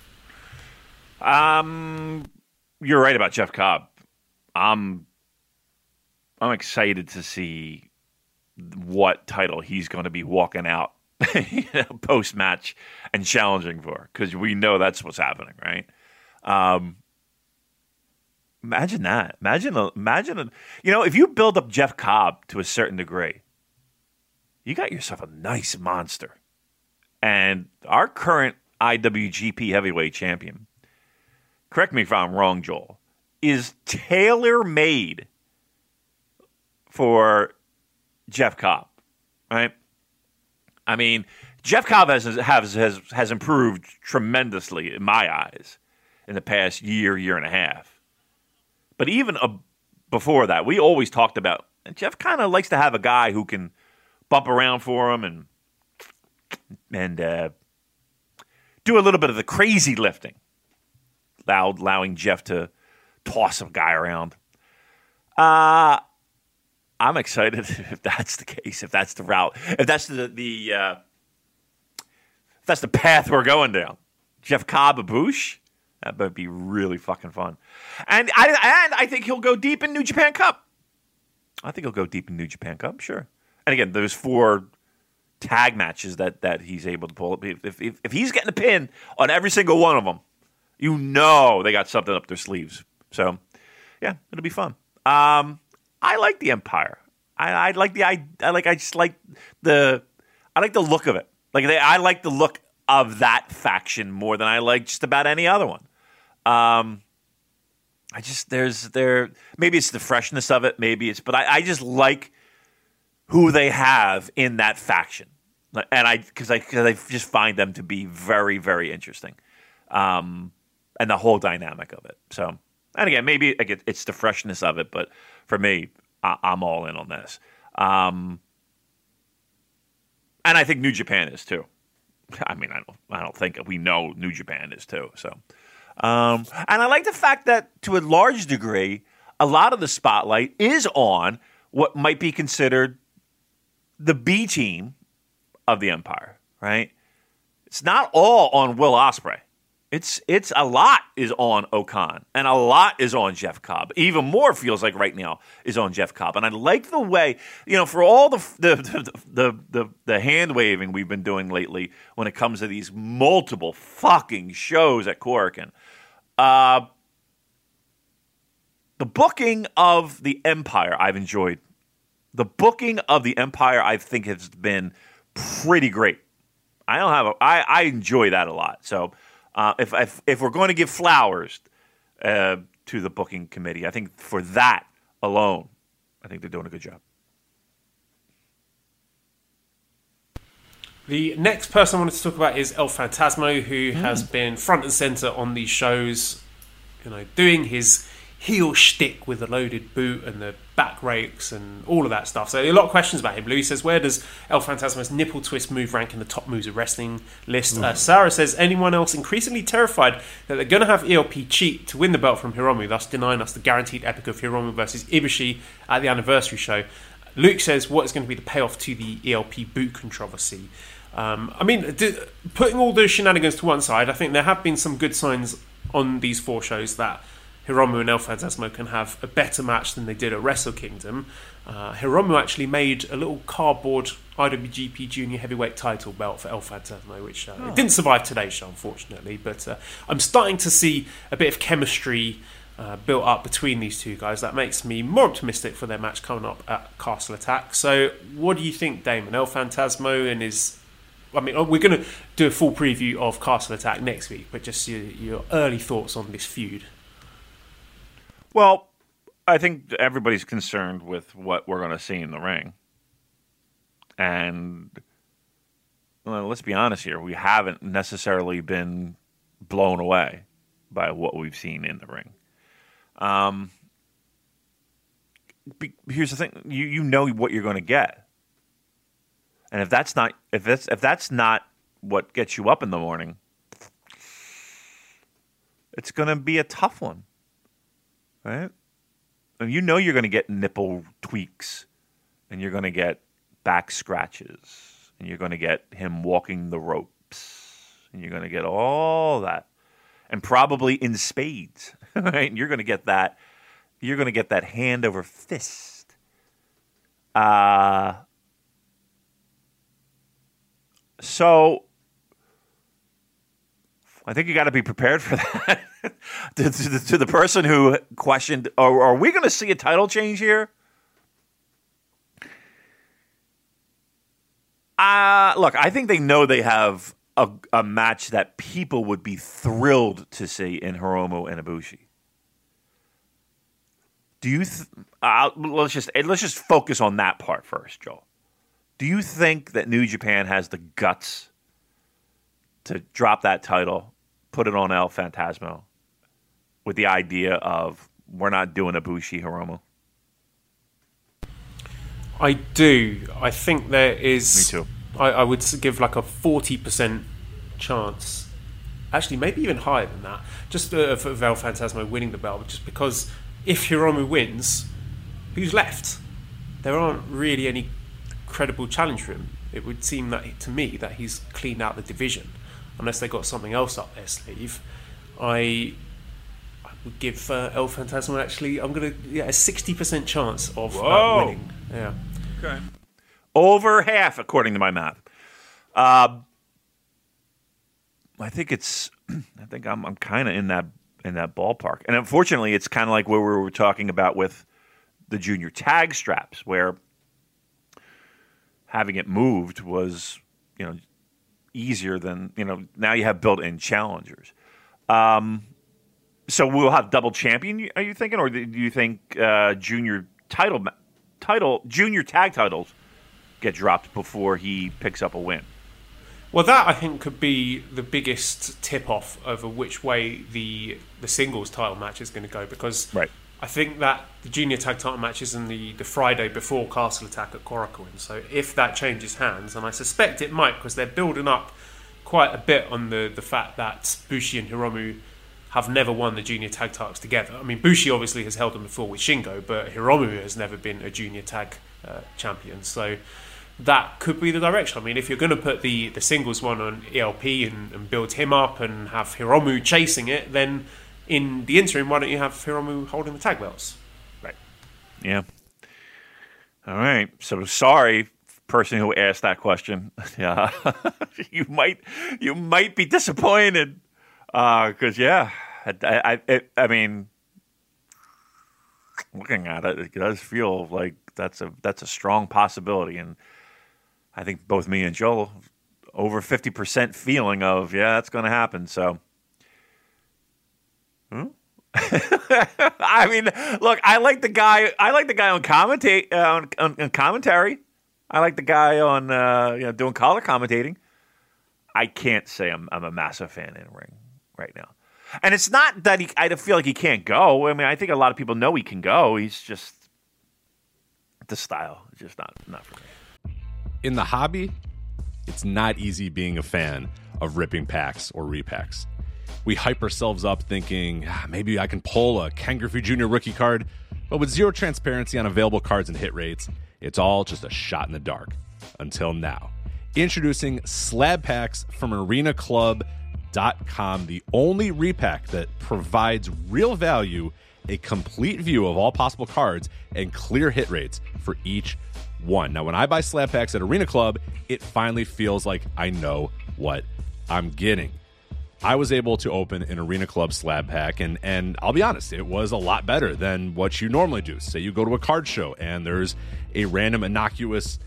Um, you're right about Jeff Cobb. I'm, I'm excited to see what title he's going to be walking out post match and challenging for, because we know that's what's happening, right? Um, imagine that. Imagine, a, imagine, a, you know, if you build up Jeff Cobb to a certain degree, you got yourself a nice monster. And our current I W G P heavyweight champion, correct me if I'm wrong, Joel, is tailor made for Jeff Cobb, right? I mean, Jeff Cobb has, has has has improved tremendously in my eyes in the past year, year and a half. But even uh, before that, we always talked about, Jeff kind of likes to have a guy who can bump around for him and and uh, do a little bit of the crazy lifting, Allow, allowing Jeff to toss some guy around. Uh I'm excited if that's the case, if that's the route, if that's the the uh, if that's the path we're going down. Jeff Cobb, Ibushi, that would be really fucking fun. And I and I think he'll go deep in New Japan Cup. I think he'll go deep in New Japan Cup, sure. And again, those four tag matches that that he's able to pull. If if if he's getting a pin on every single one of them, You know they got something up their sleeves. So, yeah, it'll be fun. Um, I like the Empire. I, I like the I, I like I just like the I like the look of it. Like they, I like the look of that faction more than I like just about any other one. Um, I just there's there maybe it's the freshness of it. Maybe it's but I, I just like who they have in that faction, and I because I because I just find them to be very very interesting. Um, and the whole dynamic of it. So, and again, maybe it's the freshness of it, but for me, I- I'm all in on this. Um, and I think New Japan is too. I mean, I don't, I don't think we know New Japan is too. So, um, and I like the fact that to a large degree, a lot of the spotlight is on what might be considered the B team of the Empire, right? It's not all on Will Ospreay. It's it's a lot is on Okan, and a lot is on Jeff Cobb. Even more feels like right now is on Jeff Cobb, and I like the way you know for all the the the the, the, the hand waving we've been doing lately when it comes to these multiple fucking shows at Korakuen. Uh, the booking of the Empire I've enjoyed. The booking of the Empire I think has been pretty great. I don't have a, I I enjoy that a lot. So. Uh, if, if if we're going to give flowers uh, to the booking committee, I think for that alone, I think they're doing a good job. The next person I wanted to talk about is El Phantasmo, who mm. has been front and center on these shows, you know, doing his heel shtick with the loaded boot and the back rakes and all of that stuff. So a lot of questions about him. Louis says, where does El Phantasmo's nipple twist move rank in the top moves of wrestling list? Mm. Uh, Sarah says, anyone else increasingly terrified that they're going to have E L P cheat to win the belt from Hiromu, thus denying us the guaranteed epic of Hiromu versus Ibushi at the anniversary show? Luke says, what is going to be the payoff to the E L P boot controversy? Um, I mean, d- putting all those shenanigans to one side, I think there have been some good signs on these four shows that Hiromu and El Phantasmo can have a better match than they did at Wrestle Kingdom. Uh, Hiromu actually made a little cardboard I W G P Junior Heavyweight title belt for El Phantasmo, which uh, oh. it didn't survive today's show, unfortunately. But uh, I'm starting to see a bit of chemistry uh, built up between these two guys. That makes me more optimistic for their match coming up at Castle Attack. So what do you think, Damon? El Phantasmo and his... I mean, we're going to do a full preview of Castle Attack next week, but just your, your early thoughts on this feud. Well, I think everybody's concerned with what we're going to see in the ring. And well, let's be honest here. We haven't necessarily been blown away by what we've seen in the ring. Um, be, here's the thing. You you know what you're going to get. And if that's not if that's if that's not what gets you up in the morning, it's going to be a tough one. Right? And you know you're going to get nipple tweaks, and you're going to get back scratches, and you're going to get him walking the ropes, and you're going to get all that, and probably in spades, right? And you're going to get that. You're going to get that hand over fist. Uh so. I think you got to be prepared for that. to, to, the, to the person who questioned, are, are we going to see a title change here? Uh, look, I think they know they have a, a match that people would be thrilled to see in Hiromu and Ibushi. Do you? Th- uh, let's just let's just focus on that part first, Joel. Do you think that New Japan has the guts to drop that title, put it on El Phantasmo, with the idea of we're not doing Ibushi Hiromu? I do. I think there is... Me too. I, I would give like a forty percent chance. Actually, maybe even higher than that. Just uh, for El Phantasmo winning the belt. Just because if Hiromu wins, who's left? There aren't really any credible challenge for him. It would seem that to me that he's cleaned out the division. Unless they got something else up their sleeve. I... would give uh, El Phantasmo actually, I'm going to, yeah, a sixty percent chance of uh, winning. Yeah. Okay. Over half, according to my math. Uh, I think it's. I think I'm. I'm kind of in that in that ballpark, and unfortunately, it's kind of like where we were talking about with the junior tag straps, where having it moved was, you know, easier than, you know. Now you have built-in challengers. Um, so we'll have double champion. Are you thinking, or do you think uh, junior title title junior tag titles get dropped before he picks up a win? Well, that I think could be the biggest tip-off over which way the the singles title match is going to go, because right. I think that the junior tag title match is in the, the Friday before Castle Attack at Korakuen. So if that changes hands, and I suspect it might, because they're building up quite a bit on the, the fact that Bushi and Hiromu have never won the junior tag titles together. I mean, Bushi obviously has held them before with Shingo, but Hiromu has never been a junior tag uh, champion. So that could be the direction. I mean, if you're going to put the, the singles one on E L P and, and build him up and have Hiromu chasing it, then in the interim, why don't you have Hiromu holding the tag belts? Right. Yeah. All right. So sorry, person who asked that question. Yeah. you might you might be disappointed. Because, uh, yeah, I, I, it, I mean, looking at it, it does feel like that's a that's a strong possibility. And I think both me and Joel, over fifty percent feeling of, yeah, that's going to happen. So, hmm? I mean, look, I like the guy. I like the guy on commentate uh, on, on, on commentary. I like the guy on uh, you know doing color commentating. I can't say I'm I'm a massive fan in the ring right now. And it's not that he, I feel like he can't go. I mean, I think a lot of people know he can go. He's just, the style is just not, not for me. In the hobby, it's not easy being a fan of ripping packs or repacks. We hype ourselves up thinking, ah, maybe I can pull a Ken Griffey Junior rookie card, but with zero transparency on available cards and hit rates, it's all just a shot in the dark. Until now. Introducing slab packs from Arena Club dot com, the only repack that provides real value, a complete view of all possible cards, and clear hit rates for each one. Now, when I buy slab packs at Arena Club, it finally feels like I know what I'm getting. I was able to open an Arena Club slab pack, and, and I'll be honest, it was a lot better than what you normally do. Say you go to a card show, and there's a random innocuous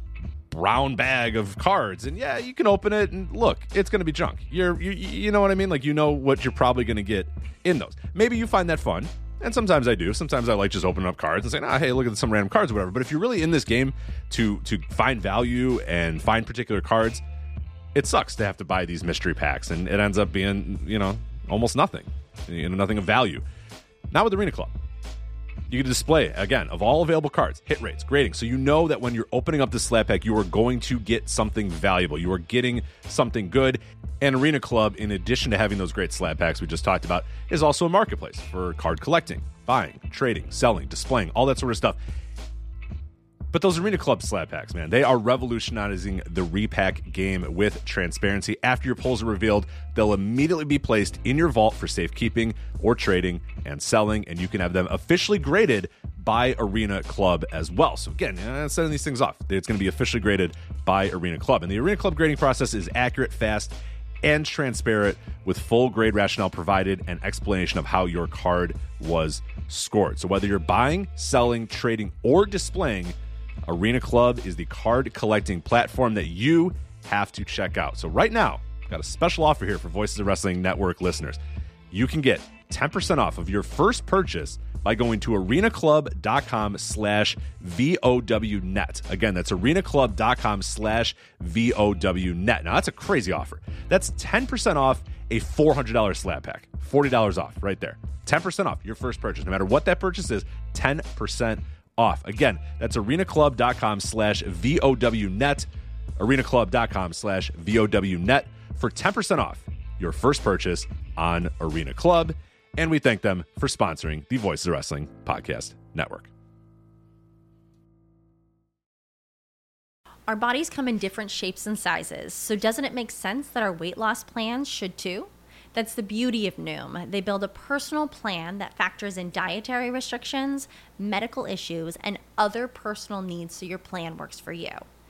brown bag of cards, and yeah, you can open it and look, it's going to be junk. You're, you, you know what I mean? Like, you know what you're probably going to get in those. Maybe you find that fun, and sometimes I do. Sometimes I like just opening up cards and saying, ah, hey, look at some random cards or whatever. But if you're really in this game to to find value and find particular cards, it sucks to have to buy these mystery packs, and it ends up being, you know, almost nothing, you know, nothing of value. Not with Arena Club. You can display, again, of all available cards, hit rates, grading, so you know that when you're opening up the slab pack, you are going to get something valuable. You are getting something good. And Arena Club, in addition to having those great slab packs we just talked about, is also a marketplace for card collecting, buying, trading, selling, displaying, all that sort of stuff. But those Arena Club slab packs, man, they are revolutionizing the repack game with transparency. After your pulls are revealed, they'll immediately be placed in your vault for safekeeping or trading and selling, and you can have them officially graded by Arena Club as well. So again, uh, sending these things off, it's going to be officially graded by Arena Club. And the Arena Club grading process is accurate, fast, and transparent, with full grade rationale provided and explanation of how your card was scored. So whether you're buying, selling, trading, or displaying, Arena Club is the card collecting platform that you have to check out. So right now, I've got a special offer here for Voices of Wrestling Network listeners. You can get ten percent off of your first purchase by going to arenaclub.com slash VOWnet. Again, that's arenaclub.com slash VOWnet. Now, that's a crazy offer. That's ten percent off a four hundred dollars slab pack. forty dollars off right there. ten percent off your first purchase. No matter what that purchase is, ten percent off. Again, that's arenaclub.com slash VOWnet. arenaclub.com slash VOWnet for ten percent off your first purchase on Arena Club. And we thank them for sponsoring the Voices of Wrestling Podcast Network. Our bodies come in different shapes and sizes, so doesn't it make sense that our weight loss plans should too? That's the beauty of Noom. They build a personal plan that factors in dietary restrictions, medical issues, and other personal needs so your plan works for you.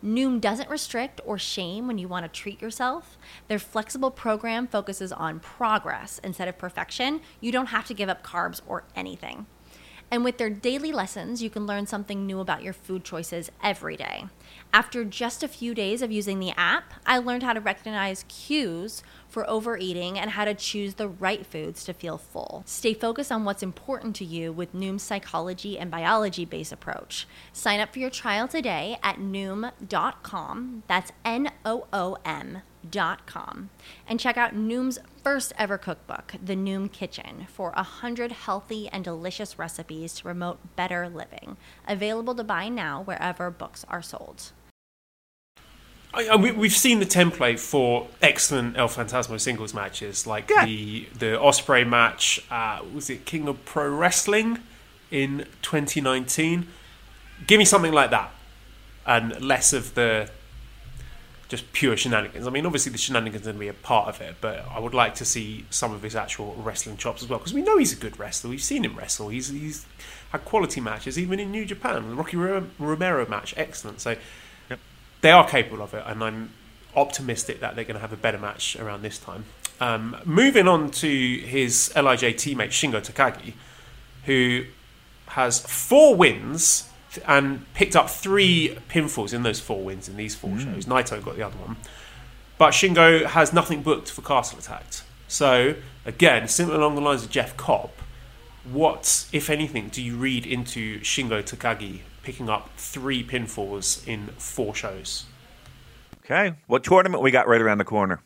Noom doesn't restrict or shame when you want to treat yourself. Their flexible program focuses on progress instead of perfection. You don't have to give up carbs or anything. And with their daily lessons, you can learn something new about your food choices every day. After just a few days of using the app, I learned how to recognize cues for overeating and how to choose the right foods to feel full. Stay focused on what's important to you with Noom's psychology and biology-based approach. Sign up for your trial today at noom dot com. That's N O O M dot com. And check out Noom's first ever cookbook, The Noom Kitchen, for one hundred healthy and delicious recipes to promote better living. Available to buy now wherever books are sold. I, I, we, we've seen the template for excellent El Fantasma singles matches, like Yeah. the the Osprey match. Uh, was it King of Pro Wrestling in twenty nineteen? Give me something like that, and less of the just pure shenanigans. I mean, obviously the shenanigans are going to be a part of it, but I would like to see some of his actual wrestling chops as well, because we know he's a good wrestler. We've seen him wrestle. He's he's had quality matches, even in New Japan. The Rocky Romero match, excellent. So Yep. they are capable of it, and I'm optimistic that they're going to have a better match around this time. Um, moving on to his L I J teammate Shingo Takagi, who has four wins and picked up three pinfalls in those four wins in these four mm. shows. Naito got the other one. But Shingo has nothing booked for Castle Attacked. So, again, similar along the lines of Jeff Cobb, what, if anything, do you read into Shingo Takagi picking up three pinfalls in four shows? Okay. What tournament we got right around the corner?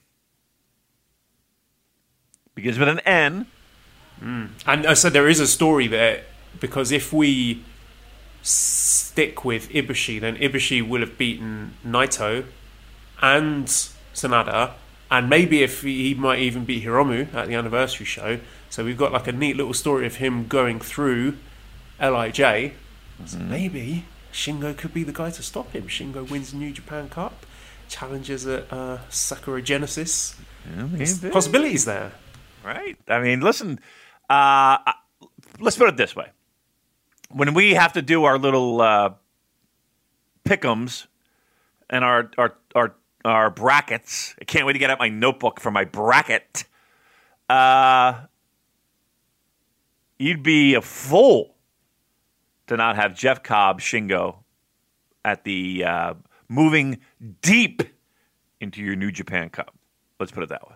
Begins with an N. Mm. And uh, so there is a story there, because if we stick with Ibushi, then Ibushi will have beaten Naito and Sanada, and maybe if he, he might even beat Hiromu at the anniversary show. So we've got like a neat little story of him going through L I J. Mm-hmm. So maybe Shingo could be the guy to stop him. Shingo wins the New Japan Cup, challenges at uh, Sakura Genesis. Yeah, possibilities there. Right. I mean, listen, uh, let's put it this way. When we have to do our little uh, pick'ems and our, our our our brackets, I can't wait to get out my notebook for my bracket. Uh, you'd be a fool to not have Jeff Cobb, Shingo, at the uh, moving deep into your New Japan Cup. Let's put it that way.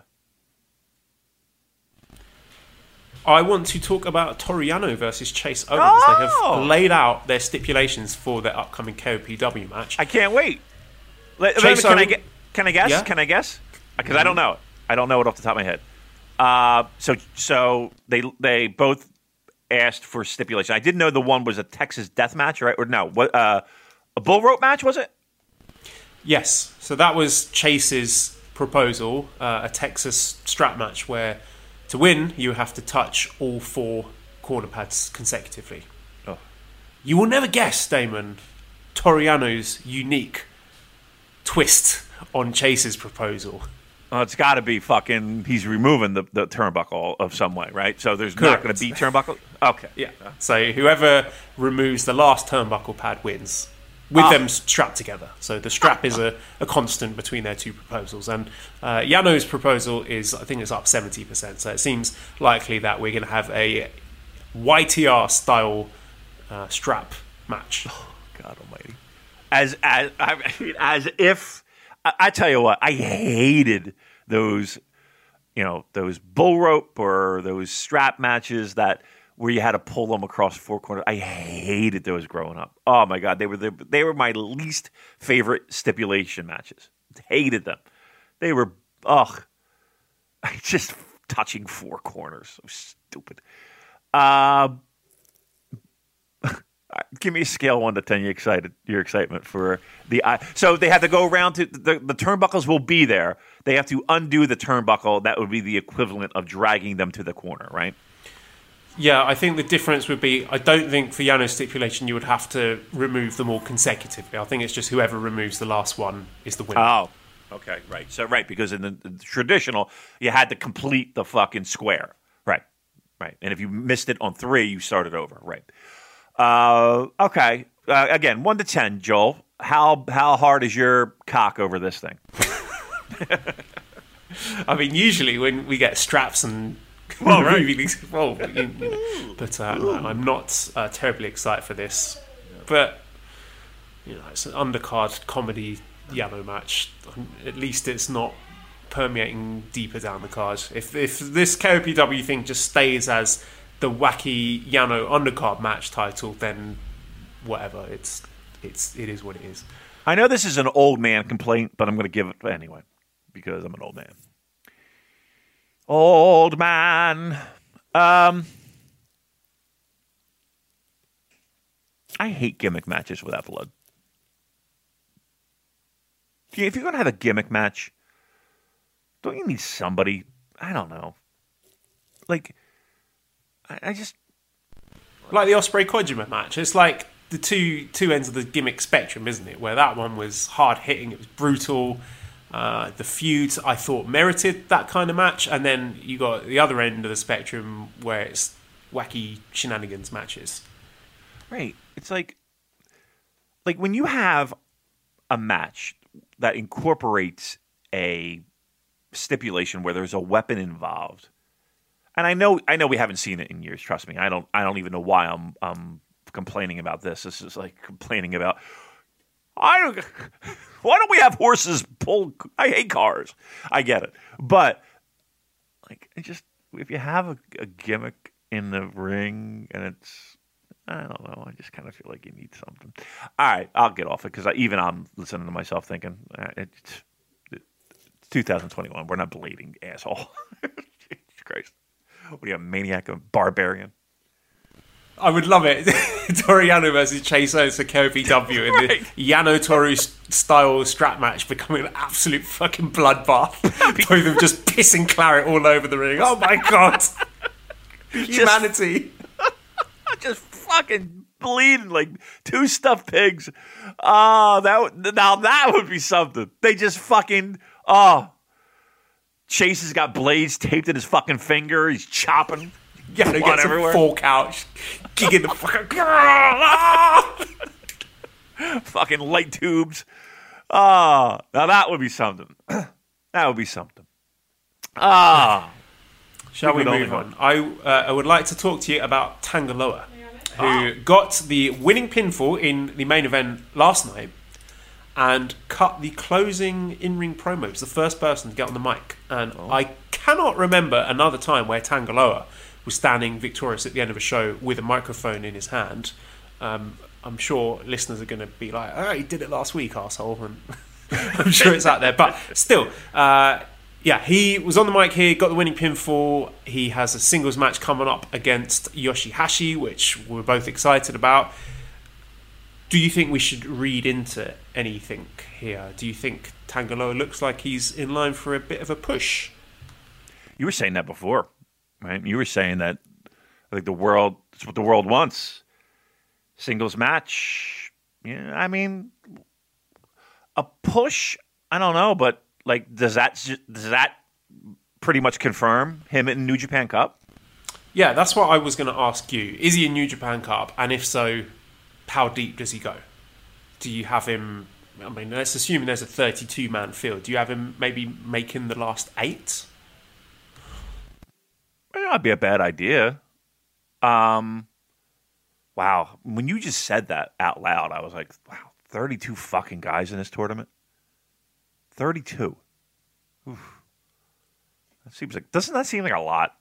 I want to talk about Toru Yano versus Chase Owens. Oh! They have laid out their stipulations for their upcoming K O P W match. I can't wait. Let, Chase can, I Owens, get, can I guess? Yeah? Can I guess? Because mm-hmm. I don't know it. I don't know it off the top of my head. Uh, so so they they both asked for stipulation. I didn't know the one was a Texas death match, right? Or no, what uh, a bull rope match, was it? Yes. So that was Chase's proposal, uh, a Texas strap match where to win, you have to touch all four corner pads consecutively. Oh. You will never guess, Damon, Toru Yano's unique twist on Chase's proposal. Well, it's got to be fucking, he's removing the, the turnbuckle of some way, right? So there's Correct. not going to be turnbuckle? Okay. Yeah. So whoever removes the last turnbuckle pad wins, with ah. them strapped together. So the strap is a, a constant between their two proposals. And uh, Yano's proposal is, I think it's up seventy percent. So it seems likely that we're going to have a Y T R-style uh, strap match. Oh, God almighty. As, as, I mean, as if, I, I tell you what, I hated those, you know, those bull rope or those strap matches that where you had to pull them across four corners. I hated those growing up. Oh my God, they were the, they were my least favorite stipulation matches. Hated them. They were ugh, just touching four corners. So stupid. Um, give me a scale one to ten. You excited? Your excitement for the uh, so they have to go around to the the turnbuckles will be there. They have to undo the turnbuckle. That would be the equivalent of dragging them to the corner, right? Yeah, I think the difference would be, I don't think for Yano's stipulation you would have to remove them all consecutively. I think it's just whoever removes the last one is the winner. Oh, okay, right. So, right, because in the, the traditional, you had to complete the fucking square. Right, right. And if you missed it on three, you started over. Right. Uh, okay. Uh, again, one to ten, Joel. how how hard is your cock over this thing? I mean, usually when we get straps and Well, right. really, well, you, you know, but uh, no, I'm not uh, terribly excited for this. But you know, it's an undercard comedy Yano match. At least it's not permeating deeper down the card. If if this K O P W thing just stays as the wacky Yano undercard match title, then whatever. It's it's it is what it is. I know this is an old man complaint, but I'm going to give it anyway because I'm an old man. Old man. Um, I hate gimmick matches without blood. If you're going to have a gimmick match, don't you need somebody? I don't know. Like, I, I just... Like the Ospreay Kojima match. It's like the two two ends of the gimmick spectrum, isn't it? Where that one was hard-hitting, it was brutal. Uh, the feud, I thought, merited that kind of match. And then you got the other end of the spectrum where it's wacky shenanigans matches. Right. It's like... Like, when you have a match that incorporates a stipulation where there's a weapon involved, and I know I know we haven't seen it in years, trust me. I don't I don't even know why I'm I'm complaining about this. This is like complaining about I don't why don't we have horses pull I hate cars. I get it. But like it just if you have a, a gimmick in the ring and it's I don't know. I just kind of feel like you need something. All right, I'll get off it because even I'm listening to myself thinking, uh, it's, it's two thousand twenty-one. We're not bleeding, asshole. Jesus Christ. What are you, a maniac, a barbarian? I would love it. Toru Yano versus Chase Owens for K O P W and right. the Yano Toru style strap match becoming an absolute fucking bloodbath. Both of them just pissing claret all over the ring. Oh my god. Humanity. Just, just fucking bleeding like two stuffed pigs. Oh, that now that would be something. They just fucking oh. Chase has got blades taped in his fucking finger. He's chopping. Yeah, they get everywhere. Fork out, gigging the fucking fucking light tubes. Ah, oh, now that would be something. That would be something. Ah, shall we move on? I uh, I would like to talk to you about Tanga Loa, who oh. got the winning pinfall in the main event last night and cut the closing in-ring promo. He was the first person to get on the mic, and oh. I cannot remember another time where Tanga Loa was standing victorious at the end of a show with a microphone in his hand. Um, I'm sure listeners are going to be like, oh, he did it last week, arsehole. And I'm sure it's out there. But still, uh, yeah, he was on the mic here, got the winning pinfall. He has a singles match coming up against Yoshihashi, which we're both excited about. Do you think we should read into anything here? Do you think Tanga Loa looks like he's in line for a bit of a push? You were saying that before. Right? You were saying that I think the world, it's what the world wants. Singles match. Yeah, I mean, a push, I don't know, but like, does that does that pretty much confirm him in New Japan Cup? Yeah, that's what I was going to ask you. Is he in New Japan Cup? And if so, how deep does he go? Do you have him, I mean, let's assume there's a thirty-two man field. Do you have him maybe making the last eight? That'd be a bad idea. Um, wow. When you just said that out loud, I was like, wow, thirty-two fucking guys in this tournament? thirty-two. Oof. That seems like, doesn't that seem like a lot?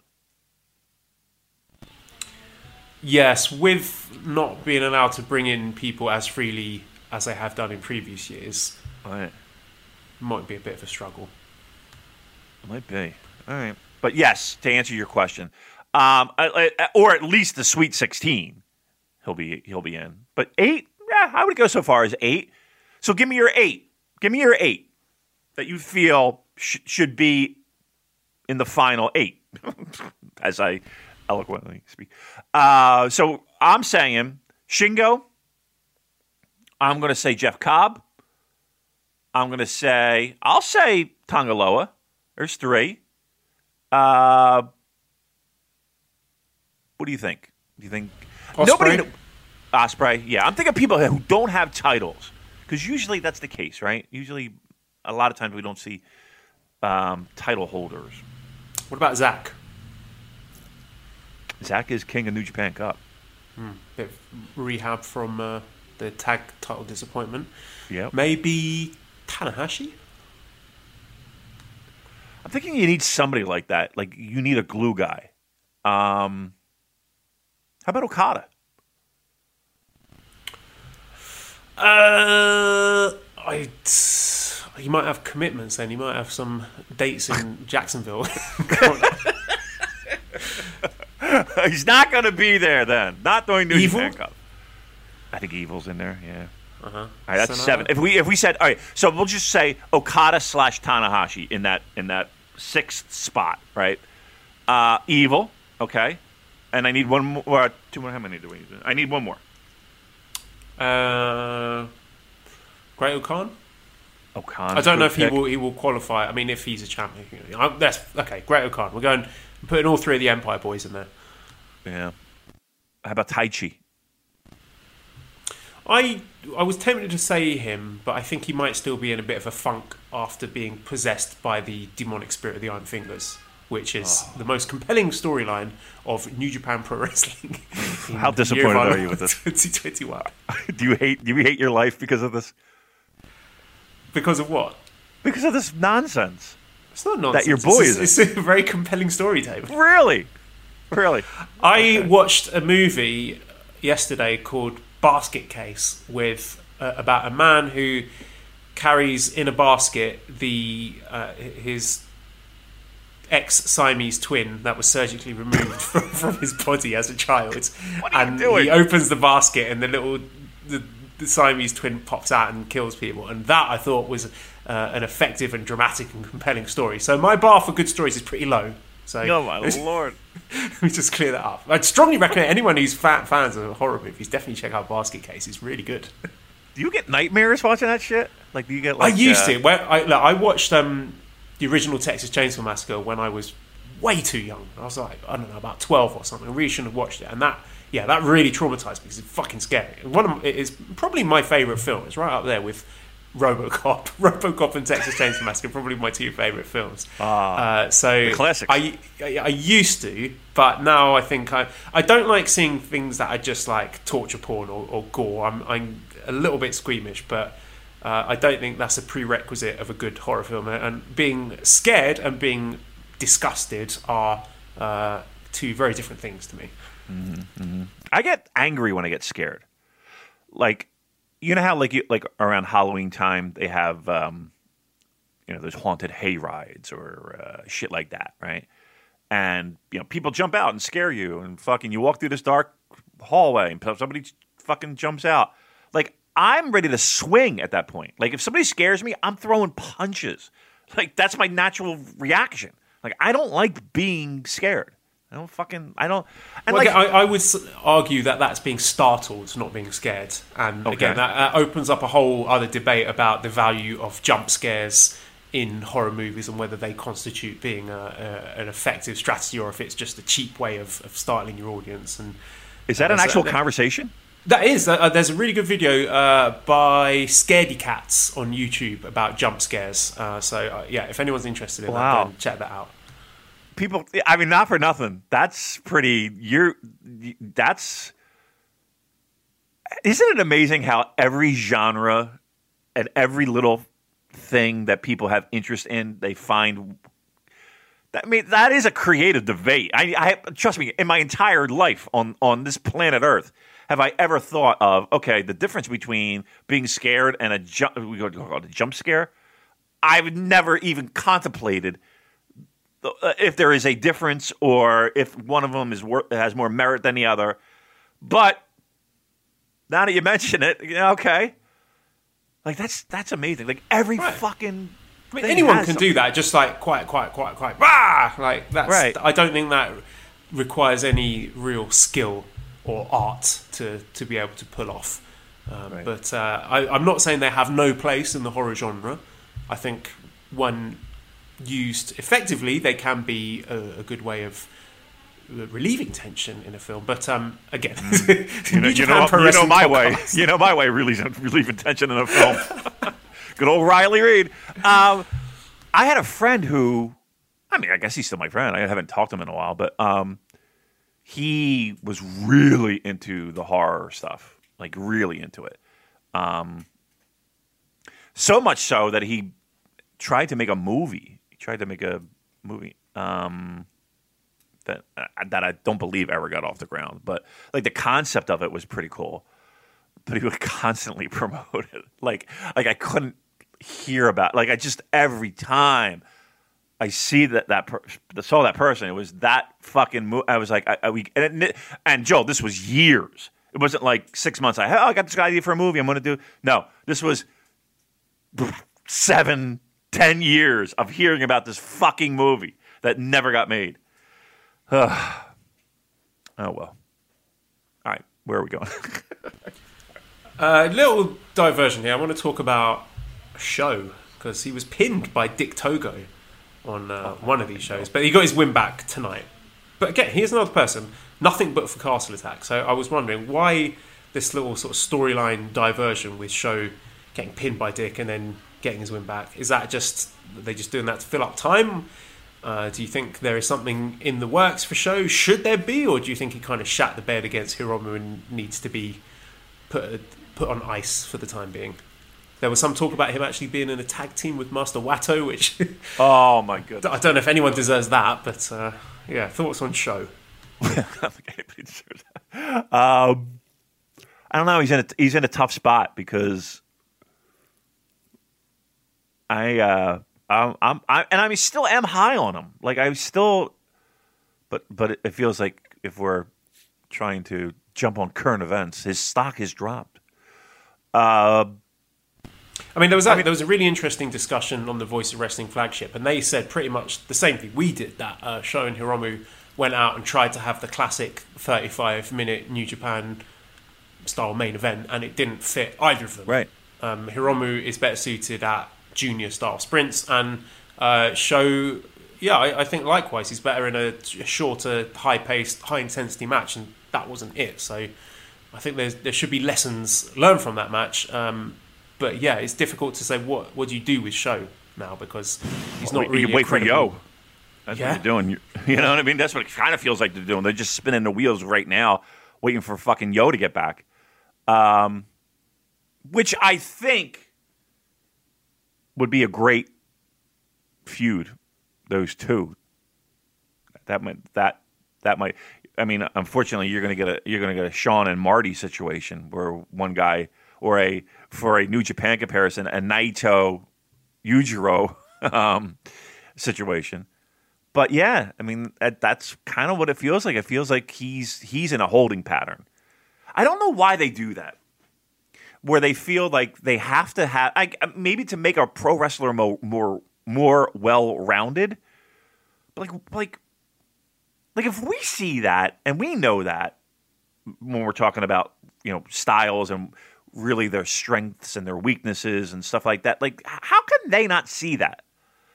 Yes, with not being allowed to bring in people as freely as they have done in previous years. Right. Might be a bit of a struggle. It might be. All right. But yes, to answer your question, um, or at least the Sweet sixteen, he'll be he'll be in. But eight, yeah, I would go so far as eight. So give me your eight. Give me your eight that you feel sh- should be in the final eight, as I eloquently speak. Uh, so I'm saying Shingo. I'm going to say Jeff Cobb. I'm going to say I'll say Tanga Loa. There's three. Uh, what do you think? Do you think Ospreay? nobody? Ospreay, yeah. I'm thinking people who don't have titles Because usually that's the case, right? Usually, a lot of times we don't see um, title holders. What about Zach? Zach is king of New Japan Cup. Hmm. Bit of rehab from uh, the tag title disappointment. Yeah. Maybe Tanahashi? I'm thinking you need somebody like that. Like, you need a glue guy. Um, how about Okada? Uh, I. He might have commitments then. He might have some dates in Jacksonville. He's not going to be there then. Not during New Evil? Japan Cup. I think Evil's in there, yeah. Uh-huh. All right, that's Sonata? seven. If we if we said, all right, so we'll just say Okada slash Tanahashi in that in that sixth spot, right? Uh, Evil, okay. And I need one more. Or two more. How many do we need? I need one more. Uh, Great O'Khan? O'Khan. I don't know if he will he will qualify. I mean, if he's a champion. I, that's, okay, Great O'Khan. We're going putting all three of the Empire boys in there. Yeah. How about Taichi? I I was tempted to say him, but I think he might still be in a bit of a funk after being possessed by the demonic spirit of the Iron Fingers, which is oh. the most compelling storyline of New Japan Pro Wrestling. How disappointed are you with this? twenty twenty-one. do you hate do you hate your life because of this? Because of what? Because of this nonsense. It's not nonsense. That your boy is. It's, it's a very compelling story, David. Really? Really? I okay. watched a movie yesterday called Basket Case with uh, about a man who carries in a basket the uh, his ex-Siamese twin that was surgically removed from, from his body as a child. What are and you doing? He opens the basket and the little the, the Siamese twin pops out and kills people. And that I thought was uh, an effective and dramatic and compelling story. So my bar for good stories is pretty low. So oh my lord! Let me just clear that up. I'd strongly recommend anyone who's fat fans of horror movies definitely check out Basket Case. It's really good. Do you get nightmares watching that shit? Like, do you get? Like, I used uh, to. Where I, look, I watched um, the original Texas Chainsaw Massacre when I was way too young. I was like, I don't know, about twelve or something. I really shouldn't have watched it, and that, yeah, that really traumatized me because it's fucking scary. One of it is probably my favorite film. It's right up there with RoboCop, RoboCop and Texas Chainsaw Massacre, probably my two favorite films. Ah, uh, so the classics. I, I I used to, but now I think I I don't like seeing things that are just like torture porn or, or gore. I'm I'm a little bit squeamish, but uh, I don't think that's a prerequisite of a good horror film. And being scared and being disgusted are uh, two very different things to me. Mm-hmm, mm-hmm. I get angry when I get scared, like. You know how, like, you, like around Halloween time, they have, um, you know, those haunted hay rides or uh, shit like that, right? And, you know, people jump out and scare you and fucking you walk through this dark hallway and somebody fucking jumps out. Like, I'm ready to swing at that point. Like, if somebody scares me, I'm throwing punches. Like, that's my natural reaction. Like, I don't like being scared. I don't fucking, I don't. And well, like, again, I, I would argue that that's being startled, not being scared. And okay. again, that, that opens up a whole other debate about the value of jump scares in horror movies and whether they constitute being a, a, an effective strategy or if it's just a cheap way of, of startling your audience. And is that uh, an actual so, conversation? That is. Uh, there's a really good video uh, by Scaredy Cats on YouTube about jump scares. Uh, so uh, yeah, if anyone's interested in wow. that, then check that out. People, I mean, not for nothing. That's pretty. You're. That's. Isn't it amazing how every genre and every little thing that people have interest in, they find. I mean, that is a creative debate. I, I trust me. In my entire life on on this planet Earth, have I ever thought of okay, the difference between being scared and a jump? We go to a jump scare. I've never even contemplated. If there is a difference, or if one of them is wor- has more merit than the other, but now that you mention it, okay, like that's that's amazing. Like every right. fucking, I mean, anyone can do that. Just like quiet, quiet, quiet, quiet. Rah! Like that's. Right. I don't think that requires any real skill or art to to be able to pull off. Um, right. But uh, I, I'm not saying they have no place in the horror genre. I think when used effectively, they can be a, a good way of relieving tension in a film. But um, again, you know, you know, you know my way. You know my way. Relieving, relieving tension in a film. Good old Riley Reid. Um, I had a friend who, I mean, I guess he's still my friend. I haven't talked to him in a while, but um, he was really into the horror stuff, like really into it. Um, so much so that he tried to make a movie. He tried to make a movie um, that uh, that I don't believe ever got off the ground. But like the concept of it was pretty cool. But he would constantly promote it. Like like I couldn't hear about. Like I just every time I see that that per, saw that person, it was that fucking. Mo- I was like, I, I, we and, it, and Joel, this was years. It wasn't like six months. I, oh, I got this idea for a movie. I'm going to do. No, this was seven, ten years of hearing about this fucking movie that never got made. oh well. All right, where are we going? A uh, little diversion here. I want to talk about a show because he was pinned by Dick Togo on uh, one of these shows, but he got his win back tonight. But again, here's another person, nothing but for Castle Attack. So I was wondering why this little sort of storyline diversion with Show getting pinned by Dick and then getting his win back. Is that just are they just doing that to fill up time? Uh, do you think there is something in the works for Show? Should there be, or do you think he kind of shat the bed against Hiromu and needs to be put put on ice for the time being? There was some talk about him actually being in a tag team with Master Wato, which oh my goodness, I don't know if anyone deserves that, but uh, yeah, thoughts on Show? um, I don't know. He's in a, he's in a tough spot because I uh, I'm, I'm I, and I mean still am high on him. Like I still, but but it, it feels like if we're trying to jump on current events, his stock has dropped. Uh, I mean, there was a, there was a really interesting discussion on the Voice of Wrestling flagship, and they said pretty much the same thing we did. That uh, Sho and Hiromu went out and tried to have the classic thirty-five minute New Japan style main event, and it didn't fit either of them. Right. Um, Hiromu is better suited at junior style sprints, and uh, Sho, yeah, I, I think likewise, he's better in a, a shorter, high paced, high intensity match, and that wasn't it. So I think there's, there should be lessons learned from that match. Um, But yeah, it's difficult to say what what do you do with Sho now because he's not well, really. You wait credible... for Yo. That's yeah. what you're doing. You, you know what I mean? That's what it kind of feels like they're doing. They're just spinning the wheels right now, waiting for fucking Yo to get back. Um, which I think would be a great feud. Those two. That might that that might. I mean, unfortunately, you're going to get a you're going to get a Sean and Marty situation where one guy. Or a for a New Japan comparison, a Naito Yujiro um, situation. But yeah, I mean that, that's kind of what it feels like. It feels like he's he's in a holding pattern. I don't know why they do that, where they feel like they have to have I, maybe to make a pro wrestler more more, more well rounded. But like like like if we see that and we know that when we're talking about you know styles and really their strengths and their weaknesses and stuff like that. Like, how can they not see that?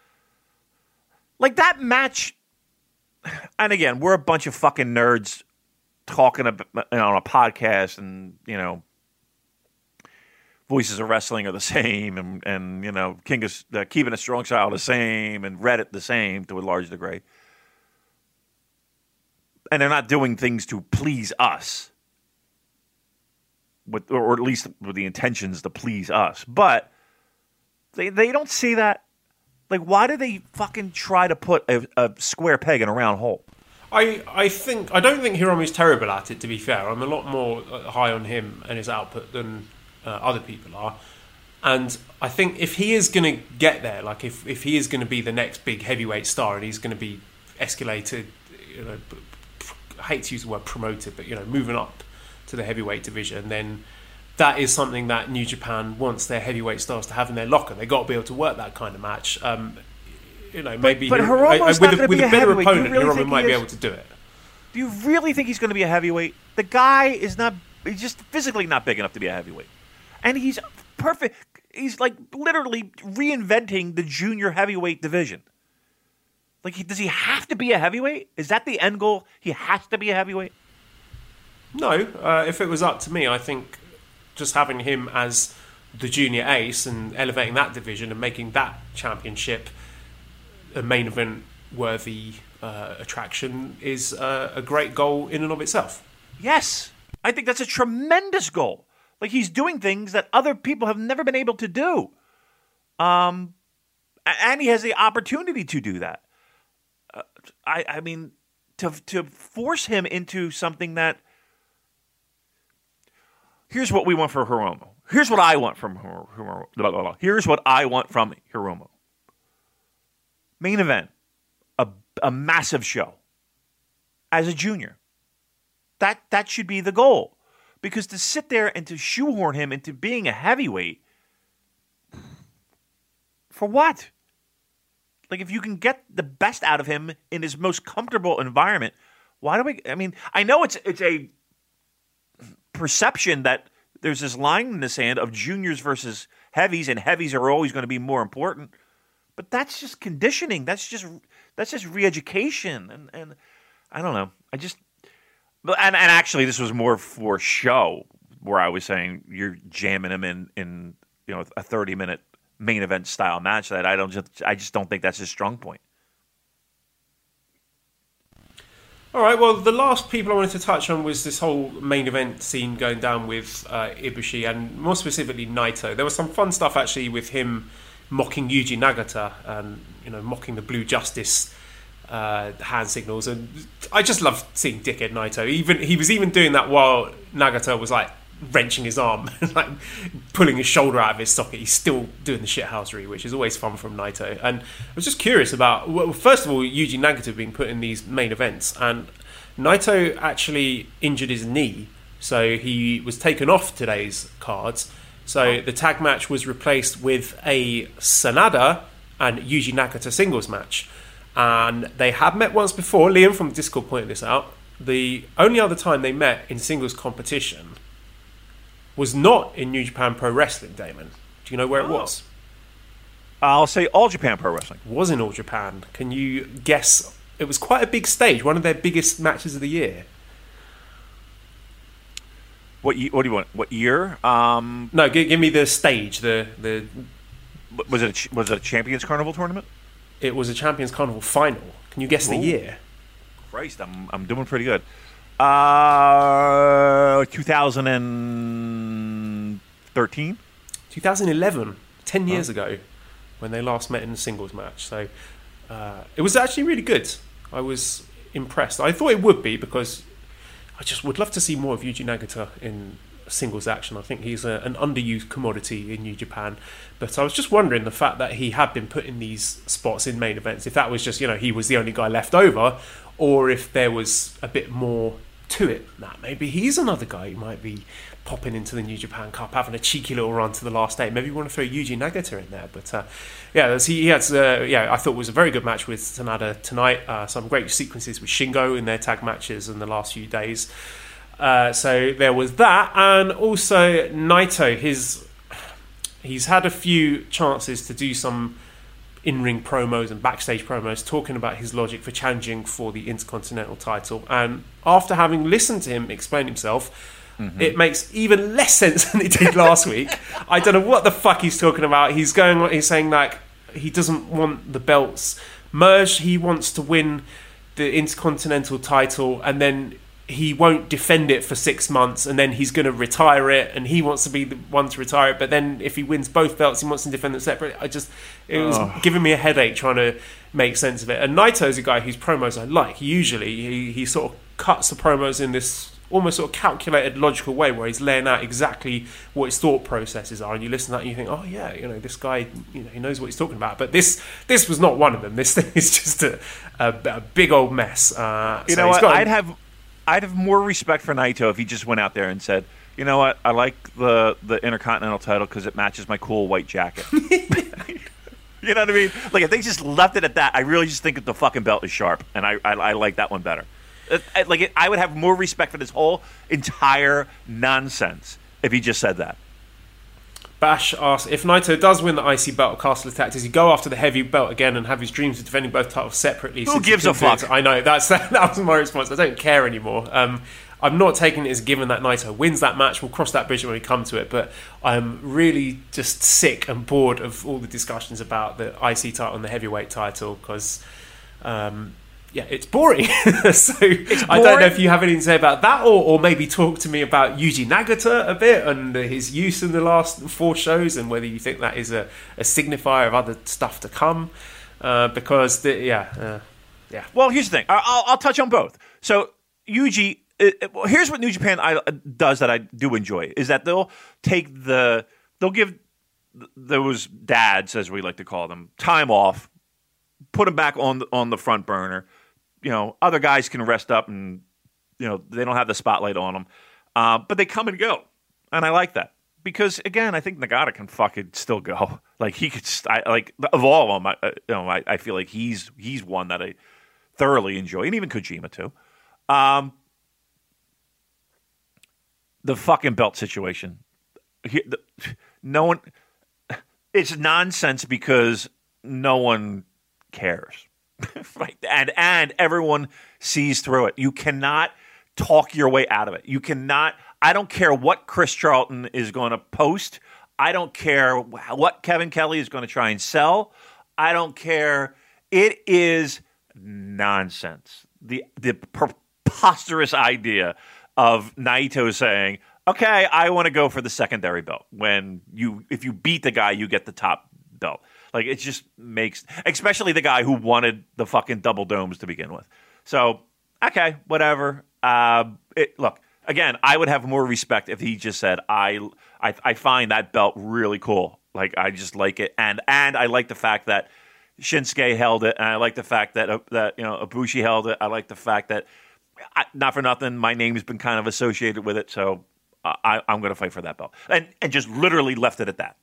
Like, that match... And again, we're a bunch of fucking nerds talking about, you know, on a podcast and, you know, Voices of Wrestling are the same and, and you know, King of, uh, Keeping It Strong Style the same and Reddit the same to a large degree. And they're not doing things to please us. With, or at least with the intentions to please us. But they they don't see that. Like, why do they fucking try to put a, a square peg in a round hole? I, I think I don't think Hiromu's terrible at it, to be fair. I'm a lot more high on him and his output than uh, other people are. And I think if he is going to get there, like if, if he is going to be the next big heavyweight star and he's going to be escalated, you know, I hate to use the word promoted, but, you know, moving up to the heavyweight division, then that is something that New Japan wants their heavyweight stars to have in their locker. They've got to be able to work that kind of match. Um, you know, maybe but, but I, I, with, a, with a, a better opponent, really Hiromu might be able to do it. Do you really think he's going to be a heavyweight? The guy is not. He's just physically not big enough to be a heavyweight, and he's perfect. He's like literally reinventing the junior heavyweight division. Like, he, does he have to be a heavyweight? Is that the end goal? He has to be a heavyweight? No. Uh, if it was up to me, I think just having him as the junior ace and elevating that division and making that championship a main event worthy uh, attraction is uh, a great goal in and of itself. Yes. I think that's a tremendous goal. Like, he's doing things that other people have never been able to do. Um, and he has the opportunity to do that. Uh, I, I mean, to to force him into something that... Here's what we want for Hiromu. Here's what I want from Hiromu. Blah, blah, blah. Here's what I want from Hiromu. Main event. A, a massive show. As a junior. That that should be the goal. Because to sit there and to shoehorn him into being a heavyweight, for what? Like, if you can get the best out of him in his most comfortable environment, why do we... I mean, I know it's it's a perception that there's this line in the sand of juniors versus heavies, and heavies are always going to be more important. But that's just conditioning. That's just that's just re-education. And, and I don't know. I just... And, and actually, this was more for show, where I was saying you're jamming him in, in you know a thirty minute main event style match that I don't just I just don't think that's his strong point. All right. Well, the last people I wanted to touch on was this whole main event scene going down with uh, Ibushi and more specifically Naito. There was some fun stuff actually with him mocking Yuji Nagata and you know mocking the Blue Justice. Uh, hand signals, and I just love seeing dickhead Naito. Even he was even doing that while Nagata was like wrenching his arm, like pulling his shoulder out of his socket. He's still doing the shithousery, which is always fun from Naito. And I was just curious about, well, first of all, Yuji Nagata being put in these main events, and Naito actually injured his knee, so he was taken off today's cards. So the tag match was replaced with a Sanada and Yuji Nagata singles match. And they had met once before. Liam from Discord pointed this out. The only other time they met in singles competition was not in New Japan Pro Wrestling, Damon. Do you know where it was? I'll say All Japan Pro Wrestling. It was in All Japan. Can you guess? It was quite a big stage, one of their biggest matches of the year. What, what do you want? What year? Um, no, give, give me the stage. The the was it a, was it a Champions Carnival tournament? It was a Champions Carnival final. Can you guess the Ooh. year? Christ, I'm I'm doing pretty good. Uh, two thousand thirteen? twenty eleven, ten years oh. ago, when they last met in a singles match. So uh, it was actually really good. I was impressed. I thought it would be because I just would love to see more of Yuji Nagata in singles action. I think he's a, an underused commodity in New Japan. But I was just wondering the fact that he had been put in these spots in main events, if that was just, you know, he was the only guy left over, or if there was a bit more to it. That maybe he's another guy who might be popping into the New Japan Cup, having a cheeky little run to the last eight. Maybe you want to throw Yuji Nagata in there. But uh, yeah, he, he had, uh, yeah, I thought it was a very good match with Sanada tonight. Uh, some great sequences with Shingo in their tag matches in the last few days. Uh, so there was that, and also Naito. His he's had a few chances to do some in-ring promos and backstage promos talking about his logic for challenging for the Intercontinental title. And after having listened to him explain himself, mm-hmm. it makes even less sense than it did last week. I don't know what the fuck he's talking about. He's going. He's saying like he doesn't want the belts merged. He wants to win the Intercontinental title, and then he won't defend it for six months, and then he's going to retire it, and he wants to be the one to retire it. But then if he wins both belts, he wants to defend it separate. I just, it was oh. giving me a headache trying to make sense of it. And Naito's a guy whose promos I like. Usually he, he sort of cuts the promos in this almost sort of calculated, logical way where he's laying out exactly what his thought processes are, and you listen to that and you think, oh yeah, you know, this guy, you know, he knows what he's talking about. But this this was not one of them. This thing is just a, a, a big old mess. Uh, you so know what? got, I'd have... I'd have more respect for Naito if he just went out there and said, you know what, I like the, the Intercontinental title because it matches my cool white jacket. You know what I mean? Like, if they just left it at that, I really just think that the fucking belt is sharp, and I I, I like that one better. It, I, like, it, I would have more respect for this whole entire nonsense if he just said that. Bash asks, if Naito does win the I C belt at Castle Attack, does he go after the heavy belt again and have his dreams of defending both titles separately? Who gives a fuck? I know, that's that, that was my response. I don't care anymore. Um, I'm not taking it as given that Naito wins that match. We'll cross that bridge when we come to it, but I'm really just sick and bored of all the discussions about the I C title and the heavyweight title, because... Um, yeah, it's boring. so it's boring. I don't know if you have anything to say about that, or, or maybe talk to me about Yuji Nagata a bit and his use in the last four shows, and whether you think that is a, a signifier of other stuff to come. Uh, because, the, yeah, uh, yeah. Well, here's the thing. I'll, I'll touch on both. So Yuji, it, it, well, here's what New Japan I, does that I do enjoy, is that they'll take the, they'll give those dads, as we like to call them, time off, put them back on the, on the front burner. You know, other guys can rest up and, you know, they don't have the spotlight on them. Uh, but they come and go. And I like that. Because, again, I think Nagata can fucking still go. Like, he could, st- I, like, of all of them, I, you know, I, I feel like he's he's one that I thoroughly enjoy. And even Kojima, too. Um, the fucking belt situation. He, the, no one, it's nonsense because no one cares. Right, and and everyone sees through it. You cannot talk your way out of it. You cannot. I don't care what Chris Charlton is going to post. I don't care what Kevin Kelly is going to try and sell. I don't care. It is nonsense. The the preposterous idea of Naito saying, "Okay, I want to go for the secondary belt." When you, if you beat the guy, you get the top belt. Like, it just makes, especially the guy who wanted the fucking double domes to begin with. So, okay, whatever. Uh, it, look, again, I would have more respect if he just said, I, I I find that belt really cool. Like, I just like it. And and I like the fact that Shinsuke held it. And I like the fact that, uh, that you know, Ibushi held it. I like the fact that, I, not for nothing, my name has been kind of associated with it. So, uh, I, I'm going to fight for that belt. And And just literally left it at that.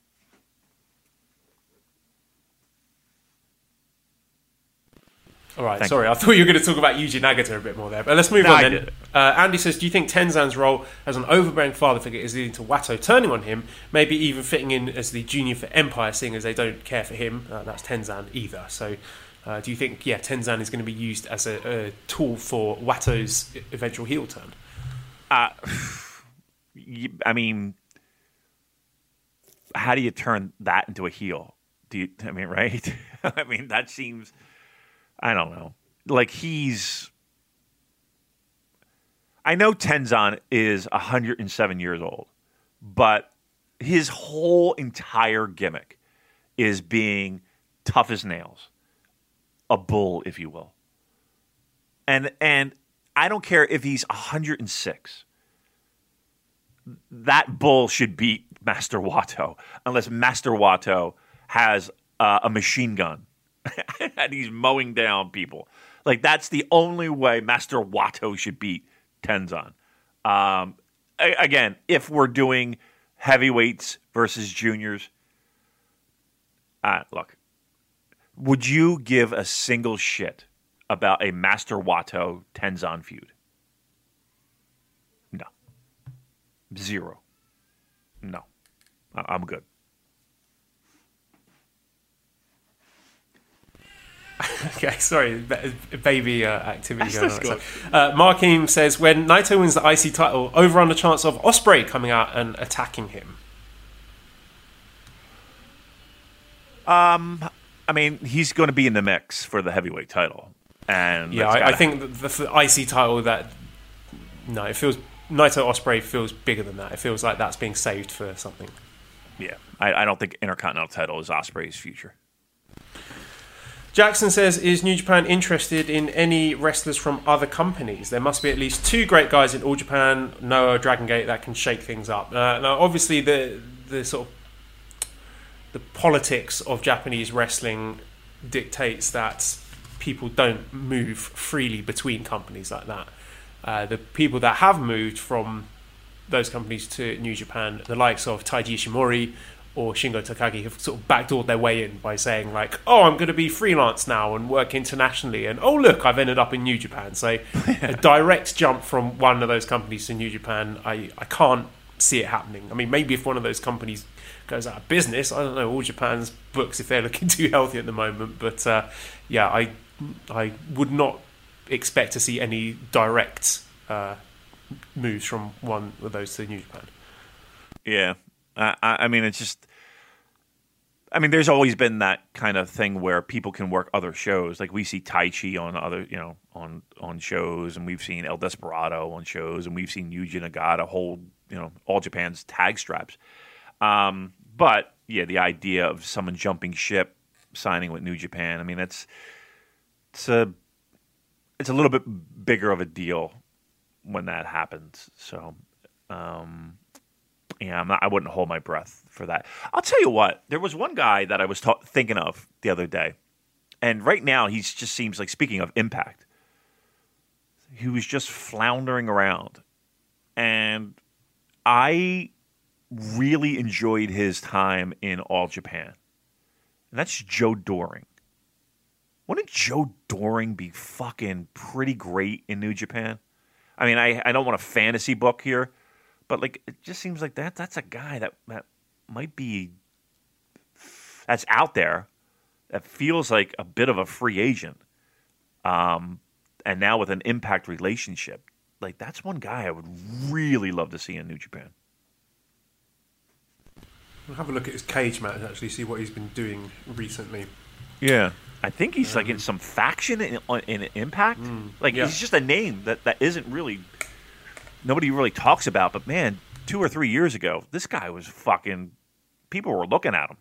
All right, Thank sorry, you. I thought you were going to talk about Yuji Nagata a bit more there. But let's move No, on I then. Uh, Andy says, do you think Tenzan's role as an overbearing father figure is leading to Wato turning on him, maybe even fitting in as the junior for Empire, seeing as they don't care for him? Uh, that's Tenzan either. So uh, do you think, yeah, Tenzan is going to be used as a, a tool for Wato's eventual heel turn? Uh, I mean, how do you turn that into a heel? Do you, I mean, right? I mean, that seems... I don't know. Like, he's... I know Tenzan is one hundred seven years old, but his whole entire gimmick is being tough as nails. A bull, if you will. And and I don't care if he's one hundred six. That bull should beat Master Wato, unless Master Wato has uh, a machine gun. And he's mowing down people. Like, that's the only way Master Wato should beat Tenzan. Um, a- again, if we're doing heavyweights versus juniors, uh, look, would you give a single shit about a Master Wato Tenzan feud? No. Zero. No. I- I'm good. Okay, sorry, baby uh, activity going on. Uh, Markim says, when Naito wins the I C title, over on the chance of Ospreay coming out and attacking him. Um, I mean, he's going to be in the mix for the heavyweight title, and yeah, I, I think the, the I C title that no, it feels Naito Ospreay feels bigger than that. It feels like that's being saved for something. Yeah, I, I don't think Intercontinental title is Ospreay's future. Jackson says, is New Japan interested in any wrestlers from other companies? There must be at least two great guys in All Japan, Noah, Dragon Gate, that can shake things up. Uh, now, obviously, the the sort of the politics of Japanese wrestling dictates that people don't move freely between companies like that. Uh, the people that have moved from those companies to New Japan, the likes of Taiji Ishimori or Shingo Takagi, have sort of backdoored their way in by saying, like, oh, I'm going to be freelance now and work internationally, and oh, look, I've ended up in New Japan. So a direct jump from one of those companies to New Japan, I, I can't see it happening. I mean, maybe if one of those companies goes out of business, I don't know, All Japan's books if they're looking too healthy at the moment. But uh, yeah, I I would not expect to see any direct uh, moves from one of those to New Japan. Yeah, I, I mean, it's just. I mean, there's always been that kind of thing where people can work other shows. Like we see Taichi on other, you know, on on shows, and we've seen El Desperado on shows, and we've seen Yuji Nagata hold, you know, All Japan's tag straps. Um, but yeah, the idea of someone jumping ship, signing with New Japan, I mean, it's it's a it's a little bit bigger of a deal when that happens. So. Um, Yeah, I'm not, I wouldn't hold my breath for that. I'll tell you what. There was one guy that I was ta- thinking of the other day, and right now he just seems like, speaking of Impact, he was just floundering around, and I really enjoyed his time in All Japan, and that's Joe Doring. Wouldn't Joe Doring be fucking pretty great in New Japan? I mean, I, I don't want a fantasy book here. But like, it just seems like that that's a guy that, that might be that's out there that feels like a bit of a free agent. Um, and now with an Impact relationship, like that's one guy I would really love to see in New Japan. We'll have a look at his cage match, actually, see what he's been doing recently. Yeah. I think he's um, like in some faction in, in Impact. Mm, like yeah. He's just a name that, that isn't really nobody really talks about, but man, two or three years ago, this guy was fucking. People were looking at him.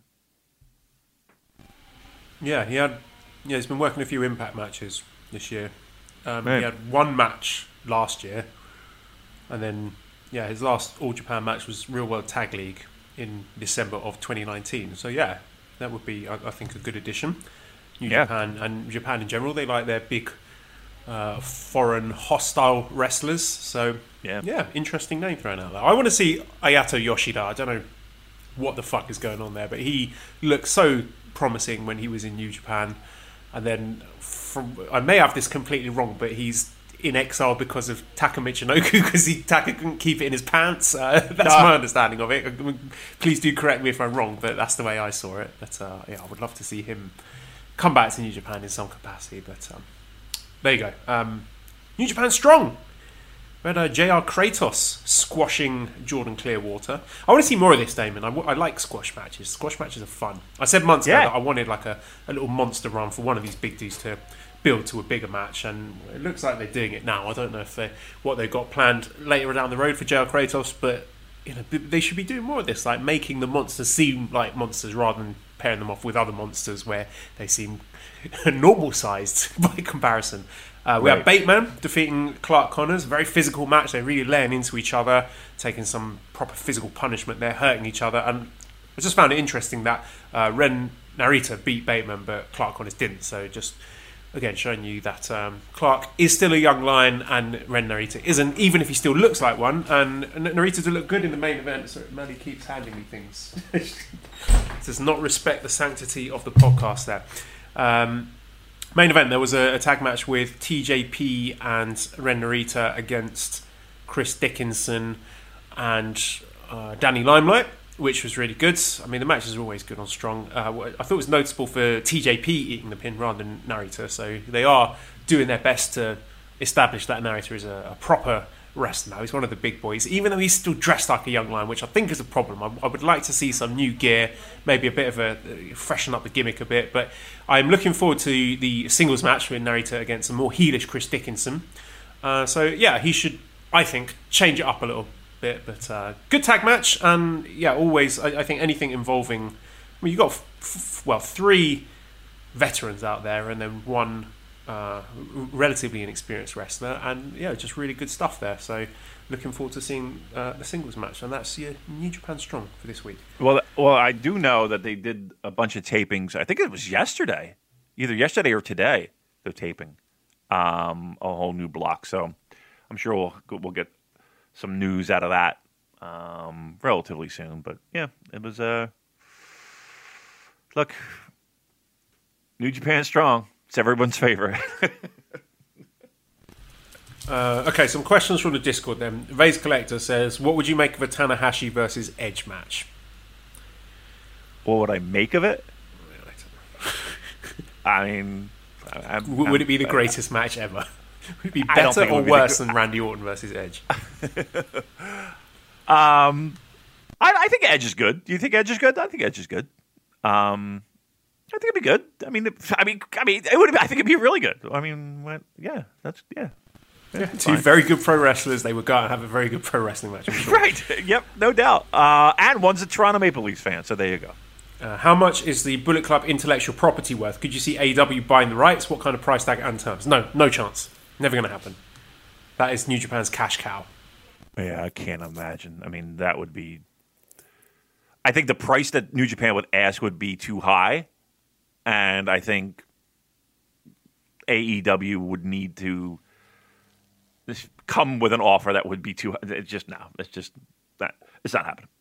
Yeah, he had. Yeah, he's been working a few Impact matches this year. Um, he had one match last year, and then yeah, his last All Japan match was Real World Tag League in December of twenty nineteen. So yeah, that would be, I, I think, a good addition. New yeah. Japan and Japan in general, they like their big uh, foreign hostile wrestlers. So yeah. yeah, interesting name thrown out there. I want to see Ayato Yoshida. I don't know what the fuck is going on there, but he looked so promising when he was in New Japan. And then, from I may have this completely wrong, but he's in exile because of Taka Michinoku because he Taka couldn't keep it in his pants. Uh, that's uh, my understanding of it. Please do correct me if I'm wrong, but that's the way I saw it. But uh, yeah, I would love to see him come back to New Japan in some capacity. But um, there you go. Um, New Japan strong. We had uh, J R Kratos squashing Jordan Clearwater. I want to see more of this, Damon. I, w- I like squash matches. Squash matches are fun. I said months yeah. ago that I wanted like a, a little monster run for one of these big dudes to build to a bigger match, and it looks like they're doing it now. I don't know if they what they've got planned later down the road for J R Kratos, but you know they should be doing more of this, like making the monsters seem like monsters rather than pairing them off with other monsters where they seem normal sized by comparison. Uh, we right. have Bateman defeating Clark Connors. Very physical match. They're really laying into each other, taking some proper physical punishment. They're hurting each other. And I just found it interesting that uh, Ren Narita beat Bateman, but Clark Connors didn't. So just, again, showing you that um, Clark is still a young lion and Ren Narita isn't, even if he still looks like one. And Narita did look good in the main event. So Maddie keeps handing me things. Does not respect the sanctity of the podcast there. Um... Main event, there was a, a tag match with T J P and Ren Narita against Chris Dickinson and uh, Danny Limelight, which was really good. I mean, the matches are always good on Strong. Uh, I thought it was noticeable for T J P eating the pin rather than Narita, so they are doing their best to establish that Narita is a, a proper wrestler now. He's one of the big boys, even though he's still dressed like a young lion, which I think is a problem. I, I would like to see some new gear, maybe a bit of a uh, freshen up the gimmick a bit, but I'm looking forward to the singles match with Narita against a more heelish Chris Dickinson. Uh, so yeah, he should, I think, change it up a little bit, but uh, good tag match, and yeah, always, I, I think anything involving, I mean, you've got, f- f- well, three veterans out there, and then one Uh, relatively inexperienced wrestler, and yeah, just really good stuff there. So looking forward to seeing uh, the singles match, and that's yeah, New Japan Strong for this week. Well, well, I do know that they did a bunch of tapings. I think it was yesterday, either yesterday or today. They're taping um, a whole new block, so I'm sure we'll we'll get some news out of that um, relatively soon. But yeah, it was uh, look, New Japan Strong. It's everyone's favorite. Uh, okay, some questions from the Discord then. Vase Collector says, what would you make of a Tanahashi versus Edge match? What would I make of it? I mean... I'm, would I'm, it be the greatest match ever? Would it be I don't better think it or would be worse the- than Randy Orton versus Edge? um, I, I think Edge is good. Do you think Edge is good? I think Edge is good. Um, I think it'd be good. I mean, it- I mean, I mean, it would. Be, I think it'd be really good. I mean, what, yeah, that's yeah. Yeah, two very good pro wrestlers. They would go out and have a very good pro wrestling match, I'm sure. Right. Yep. No doubt. Uh, and one's a Toronto Maple Leafs fan, so there you go. Uh, how much is the Bullet Club intellectual property worth? Could you see A E W buying the rights? What kind of price tag and terms? No, no chance. Never going to happen. That is New Japan's cash cow. Yeah, I can't imagine. I mean, that would be. I think the price that New Japan would ask would be too high, and I think A E W would need to just come with an offer that would be too. It's just no. It's just that it's not happening.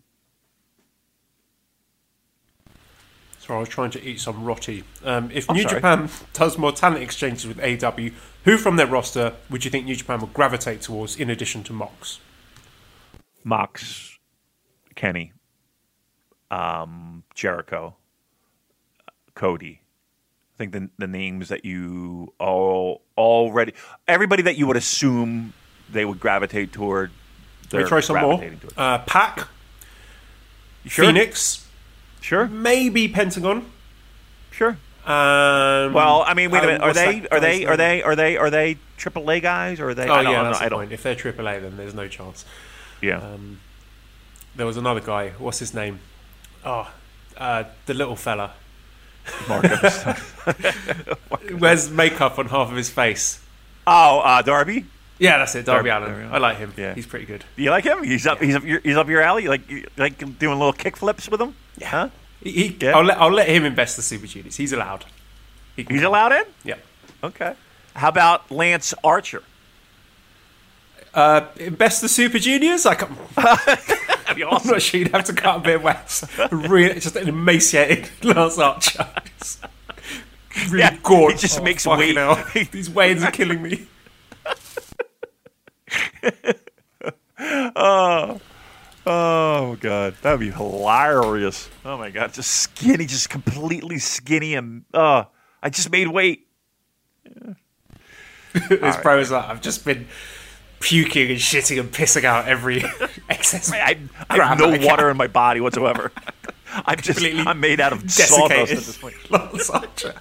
So I was trying to eat some roti. Um, if Oh, New sorry. Japan does more talent exchanges with A E W, who from their roster would you think New Japan would gravitate towards in addition to Mox? Mox, Kenny, um, Jericho, Cody. I think the the names that you all already everybody that you would assume they would gravitate toward. Let me they're try some more. gravitating toward. Uh, Pac, Sure. Phoenix, Sure, maybe Pentagon. sure. Um, Well, I mean, wait a um, minute. Are what's they that are guy's they are name? they are they are they triple A guys or are they? Oh I don't yeah, know. that's I the don't. point. If they're triple A, then there's no chance. Yeah. Um, there was another guy. What's his name? Oh, uh, the little fella. Marcus. Wears makeup on half of his face. oh, uh, Darby. Yeah, that's it. Darby Darby- Allin. Darby Allin. I like him. Yeah. He's pretty good. Do you like him? He's up. He's up your. He's up your alley. Like you like doing little kick flips with him. Yeah. Huh? He, he, Yeah. I'll let I'll let him invest the Super Juniors. He's allowed. He can He's come. allowed in. Yeah. Okay. How about Lance Archer? Uh, invest the Super Juniors. I can't, That'd be I'm awesome. not sure you'd have to cut a bit of wax. Really, just an emaciated Lance Archer. Just really Yeah, gorgeous. he just makes fucking weight. hell. These waves are killing me. Oh, oh god, that'd be hilarious. Oh my god, just skinny, just completely skinny, and uh, I just made weight. This pro is like, I've just been puking and shitting and pissing out every excess. I, I crap have that no I can. water in my body whatsoever. I'm just, Completely I'm made out of sawdust Desiccated at this point. Lance Archer.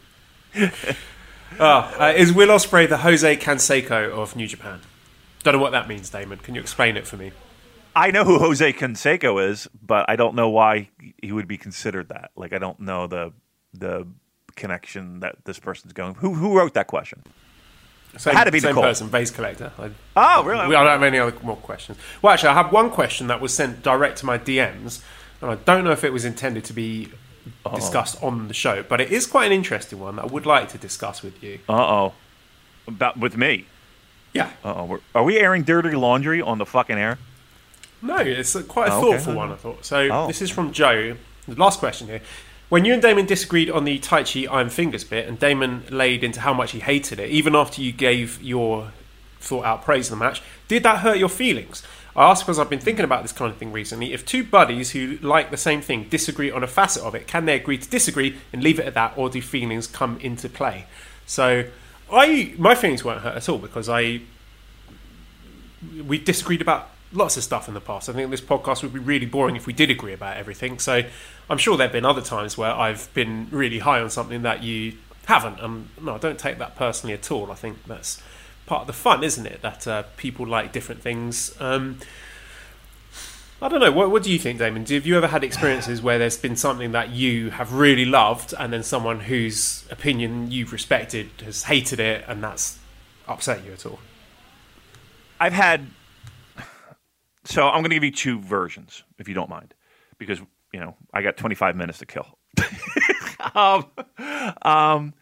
oh, uh, is Will Ospreay the Jose Canseco of New Japan? Don't know what that means, Damon. Can you explain it for me? I know who Jose Canseco is, but I don't know why he would be considered that. Like, I don't know the the connection that this person's going. Who who wrote that question? Same, Had to be same Nicole. person, Vase Collector. I, Oh, really? we, I don't have any other more questions. Well, actually, I have one question that was sent direct to my D Ms, and I don't know if it was intended to be discussed on the show, but it is quite an interesting one that I would like to discuss with you. Uh oh. About with me. Yeah. Uh oh. Are we airing dirty laundry on the fucking air? No, it's a- quite a Oh, okay. thoughtful one, I thought. So Oh. this is from Joe. The last question here. When you and Damon disagreed on the Tai Chi Iron Fingers bit, and Damon laid into how much he hated it, even after you gave your thought-out praise in the match, did that hurt your feelings? I ask because I've been thinking about this kind of thing recently. If two buddies who like the same thing disagree on a facet of it, can they agree to disagree and leave it at that, or do feelings come into play? So, I my feelings weren't hurt at all because I we disagreed about lots of stuff in the past. I think this podcast would be really boring if we did agree about everything. So I'm sure there have been other times where I've been really high on something that you haven't. Um, no, I don't take that personally at all. I think that's part of the fun, isn't it? That uh, people like different things. Um, I don't know. What, what do you think, Damon? Have you ever had experiences where there's been something that you have really loved and then someone whose opinion you've respected has hated it and that's upset you at all? I've had. So I'm going to give you two versions, if you don't mind, because you know I got twenty-five minutes to kill. um, um,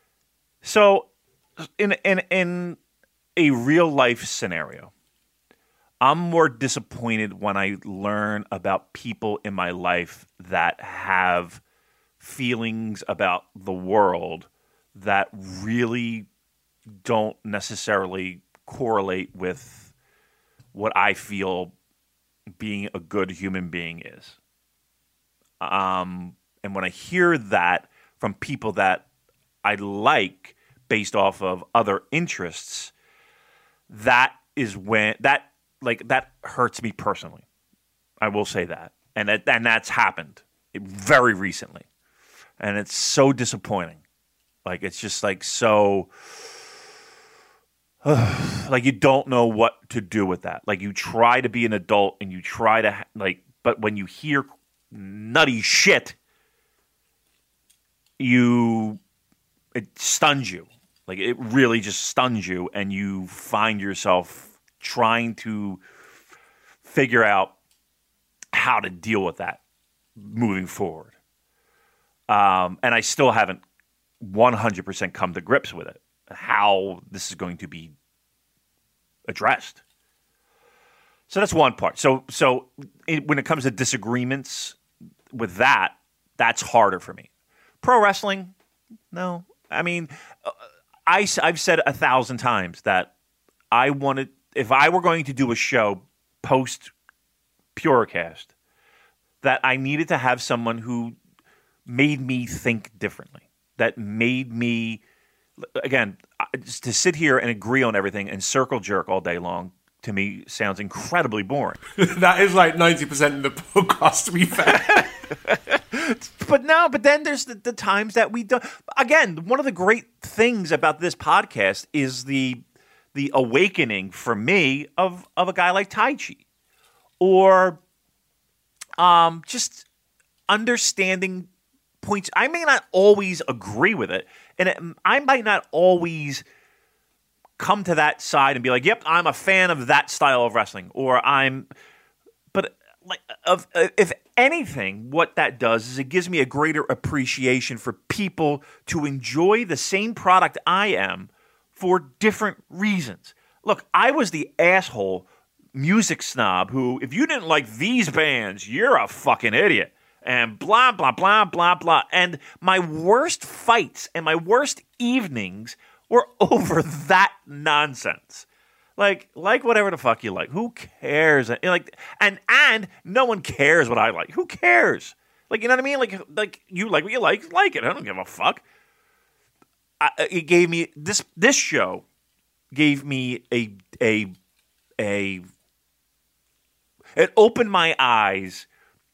so in in in a real life scenario, I'm more disappointed when I learn about people in my life that have feelings about the world that really don't necessarily correlate with what I feel being a good human being is. Um, and when I hear that from people that I like based off of other interests, that is when that like that hurts me personally. I will say that, and that and that's happened very recently, and it's so disappointing. Like it's just like so, uh, like you don't know what to do with that. Like you try to be an adult and you try to like, but when you hear nutty shit, you it stuns you. Like it really just stuns you, and you find yourself trying to figure out how to deal with that moving forward. Um, and I still haven't one hundred percent come to grips with it, how this is going to be addressed. So that's one part. So so it, when it comes to disagreements with that, that's harder for me. Pro wrestling, no. I mean, I, I've said a thousand times that I wanted, if I were going to do a show post Purecast, that I needed to have someone who made me think differently, that made me, again, to sit here and agree on everything and circle jerk all day long, to me, sounds incredibly boring. That is like ninety percent of the podcast, to be fair. But no, but then there's the, the times that we don't. Again, one of the great things about this podcast is the the awakening for me of, of a guy like Taichi. Or um, just understanding points. I may not always agree with it, and it, I might not always come to that side and be like, yep, I'm a fan of that style of wrestling, or I'm, but like, of, if anything, what that does is it gives me a greater appreciation for people to enjoy the same product I am for different reasons. Look, I was the asshole music snob who, if you didn't like these bands, you're a fucking idiot. And blah, blah, blah, blah, blah. And my worst fights and my worst evenings were over that nonsense. Like, like whatever the fuck you like. Who cares? And like, and and no one cares what I like. Who cares? Like, you know what I mean? Like, like you like what you like, like it. I don't give a fuck. I, it gave me this. This show gave me a a a. It opened my eyes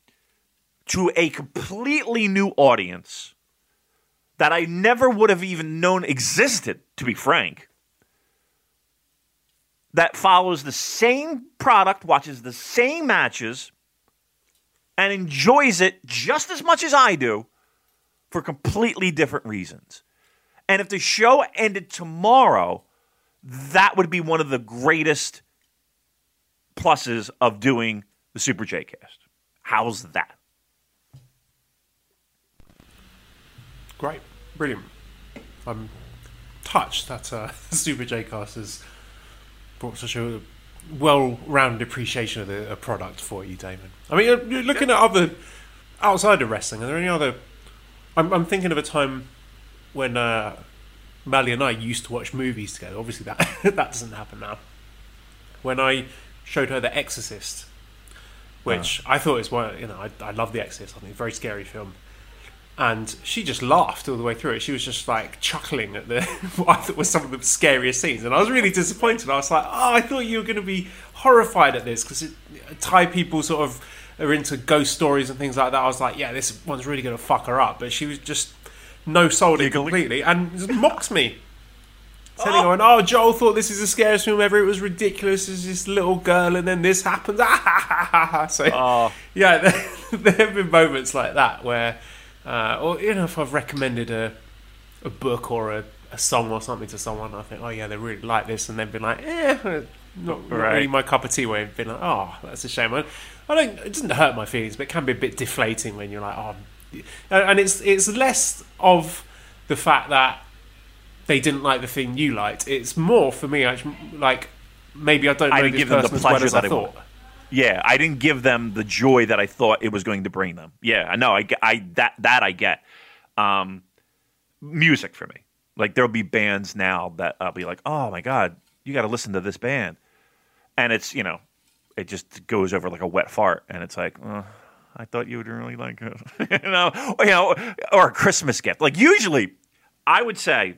to a completely new audience that I never would have even known existed, to be frank, that follows the same product, watches the same matches, and enjoys it just as much as I do for completely different reasons. And if the show ended tomorrow, that would be one of the greatest pluses of doing the Super J-Cast. How's that? Great. Brilliant. I'm touched that uh, Super J-Cast has brought such a well-rounded appreciation of the a product for you, Damon. I mean, you're, you're looking at other outside of wrestling. Are there any other? I'm, I'm thinking of a time when uh, Mally and I used to watch movies together. Obviously, that that doesn't happen now. When I showed her The Exorcist, which oh. I thought is one, you know, I, I love The Exorcist. I think it's a very scary film. And she just laughed all the way through it. She was just like chuckling at the what I thought was some of the scariest scenes. And I was really disappointed. I was like, oh, I thought you were going to be horrified at this because Thai people sort of are into ghost stories and things like that. I was like, yeah, this one's really going to fuck her up. But she was just no-sold it completely and just mocks me. Telling her, oh, Joel thought this is the scariest film ever. It was ridiculous. There's this little girl and then this happens. So, oh. yeah, there, there have been moments like that where... Uh, or, you know, if I've recommended a a book or a, a song or something to someone, I think, oh, yeah, they really like this, and they've been like, eh, not, not right. really my cup of tea, where they've been like, oh, that's a shame. I, I don't, it doesn't hurt my feelings, but it can be a bit deflating when you're like, oh, and it's it's less of the fact that they didn't like the thing you liked. It's more, for me, actually, like, maybe I don't know I didn't this give them the pleasure as well as that I thought. Want. Yeah, I didn't give them the joy that I thought it was going to bring them. Yeah, I know. I, I that that I get. Um, music for me, like there'll be bands now that I'll be like, oh my god, you got to listen to this band. And it's, you know, it just goes over like a wet fart. And it's like, oh, I thought you would really like it. you know, or, you know, or a Christmas gift. Like usually, I would say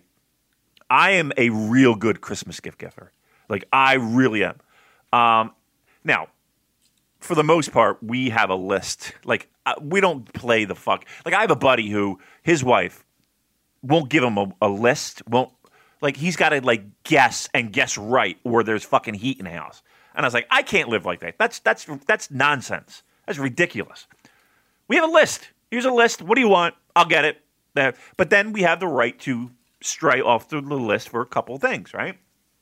I am a real good Christmas gift giver. Like I really am. Um, now, for the most part, we have a list. Like uh, we don't play the fuck. Like I have a buddy who his wife won't give him a, a list. Won't like he's got to like guess and guess right, or there's fucking heat in the house. And I was like, I can't live like that. That's that's that's nonsense. That's ridiculous. We have a list. Here's a list. What do you want? I'll get it. There. But then we have the right to stray off the list for a couple of things, right?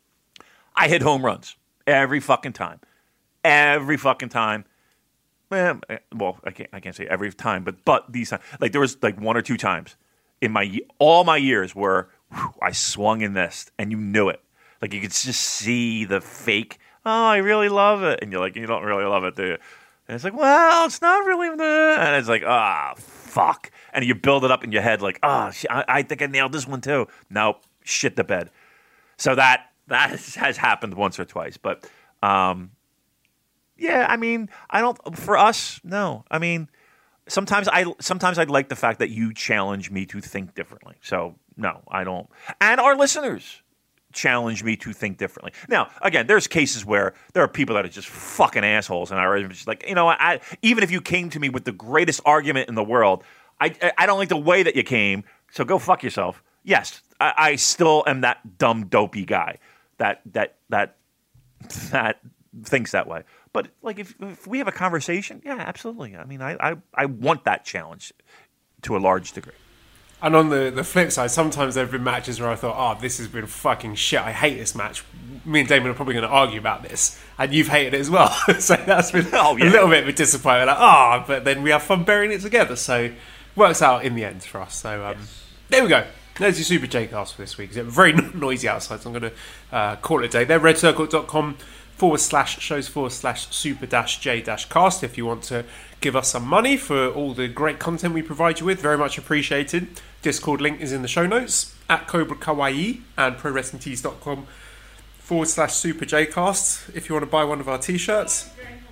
I hit home runs every fucking time. Every fucking time. Well, I can't I can't say every time, but but these times. Like there was like one or two times in my all my years where whew, I swung and missed, and you knew it. Like you could just see the fake, oh, I really love it. And you're like, you don't really love it, do you? And it's like, well, it's not really that. And it's like, ah, oh, fuck. And you build it up in your head like, oh, I, I think I nailed this one too. Nope, shit the bed. So that that has happened once or twice. But, um, yeah, I mean, I don't, for us, no. I mean, sometimes, I, sometimes I'd like the fact that you challenge me to think differently. So, no, I don't. And our listeners challenge me to think differently. Now, again, there's cases where there are people that are just fucking assholes, and I'm just like, you know, I even if you came to me with the greatest argument in the world, I I don't like the way that you came, so go fuck yourself. Yes, I, I still am that dumb, dopey guy that that that that thinks that way. But like, if, if we have a conversation, yeah, absolutely. I mean, I, I I want that challenge to a large degree. And on the, the flip side, sometimes there have been matches where I thought, oh, this has been fucking shit. I hate this match. Me and Damon are probably going to argue about this. And you've hated it as well. So that's been oh, yeah. a little bit of a disappointment. Like, oh, but then we have fun burying it together. So it works out in the end for us. So um, yes. There we go. There's your Super J Cast for this week. It's very noisy outside, so I'm going to uh, call it a day. They're redcircle.com forward slash shows forward slash super dash J dash cast if you want to give us some money for all the great content we provide you with. Very much appreciated. Discord link is in the show notes at Cobra Kawaii and pro wrestling tees dot com forward slash super J cast if you want to buy one of our t-shirts.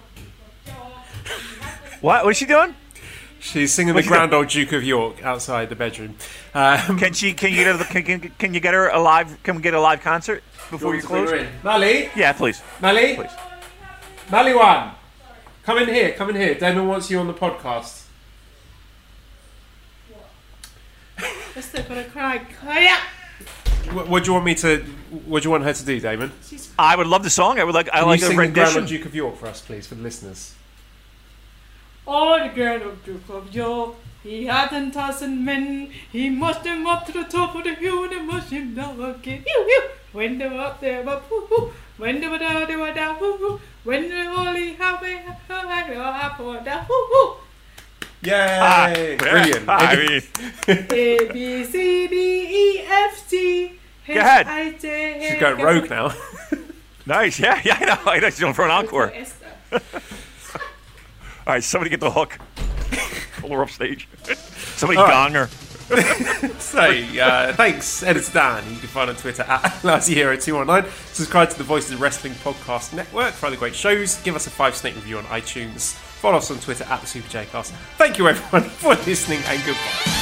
What? What's she doing? She's singing What's the Grand Old Duke of York outside the bedroom. Um, can she? Can you get her? Can, can, can you get her a live? Can we get a live concert before you, you close? Mally? Yeah, please. Mally? Please. Mally one, come in here. Come in here. Damon wants you on the podcast. What's that gonna cry? What, what do you want me to? What do you want her to do, Damon? I would love the song. I would like. I Can like you a sing rendition. the Grand Old Duke of York for us, please, for the listeners. Oh, the Grand Old Duke of York. He had ten thousand men. He marched them up to the top of the hill and they marched him down again. When they were up there, but when they were down, they were down. When they only have a half a down. Yay! Ah, Brilliant. I mean, A, B, C, D, E, F, G, H, ahead. I, J, She's going rogue now. Nice. Yeah, yeah, I know. I know. She's going for an encore. All right, somebody get the hook. Pull her up stage. Somebody All gong right. her. So, uh, thanks, Editor Dan. You can find on Twitter at LazzyHero two one nine. Subscribe to the Voices of Wrestling Podcast Network for other great shows. Give us a five-snake review on iTunes. Follow us on Twitter at the Super J Cast. Thank you, everyone, for listening, and goodbye.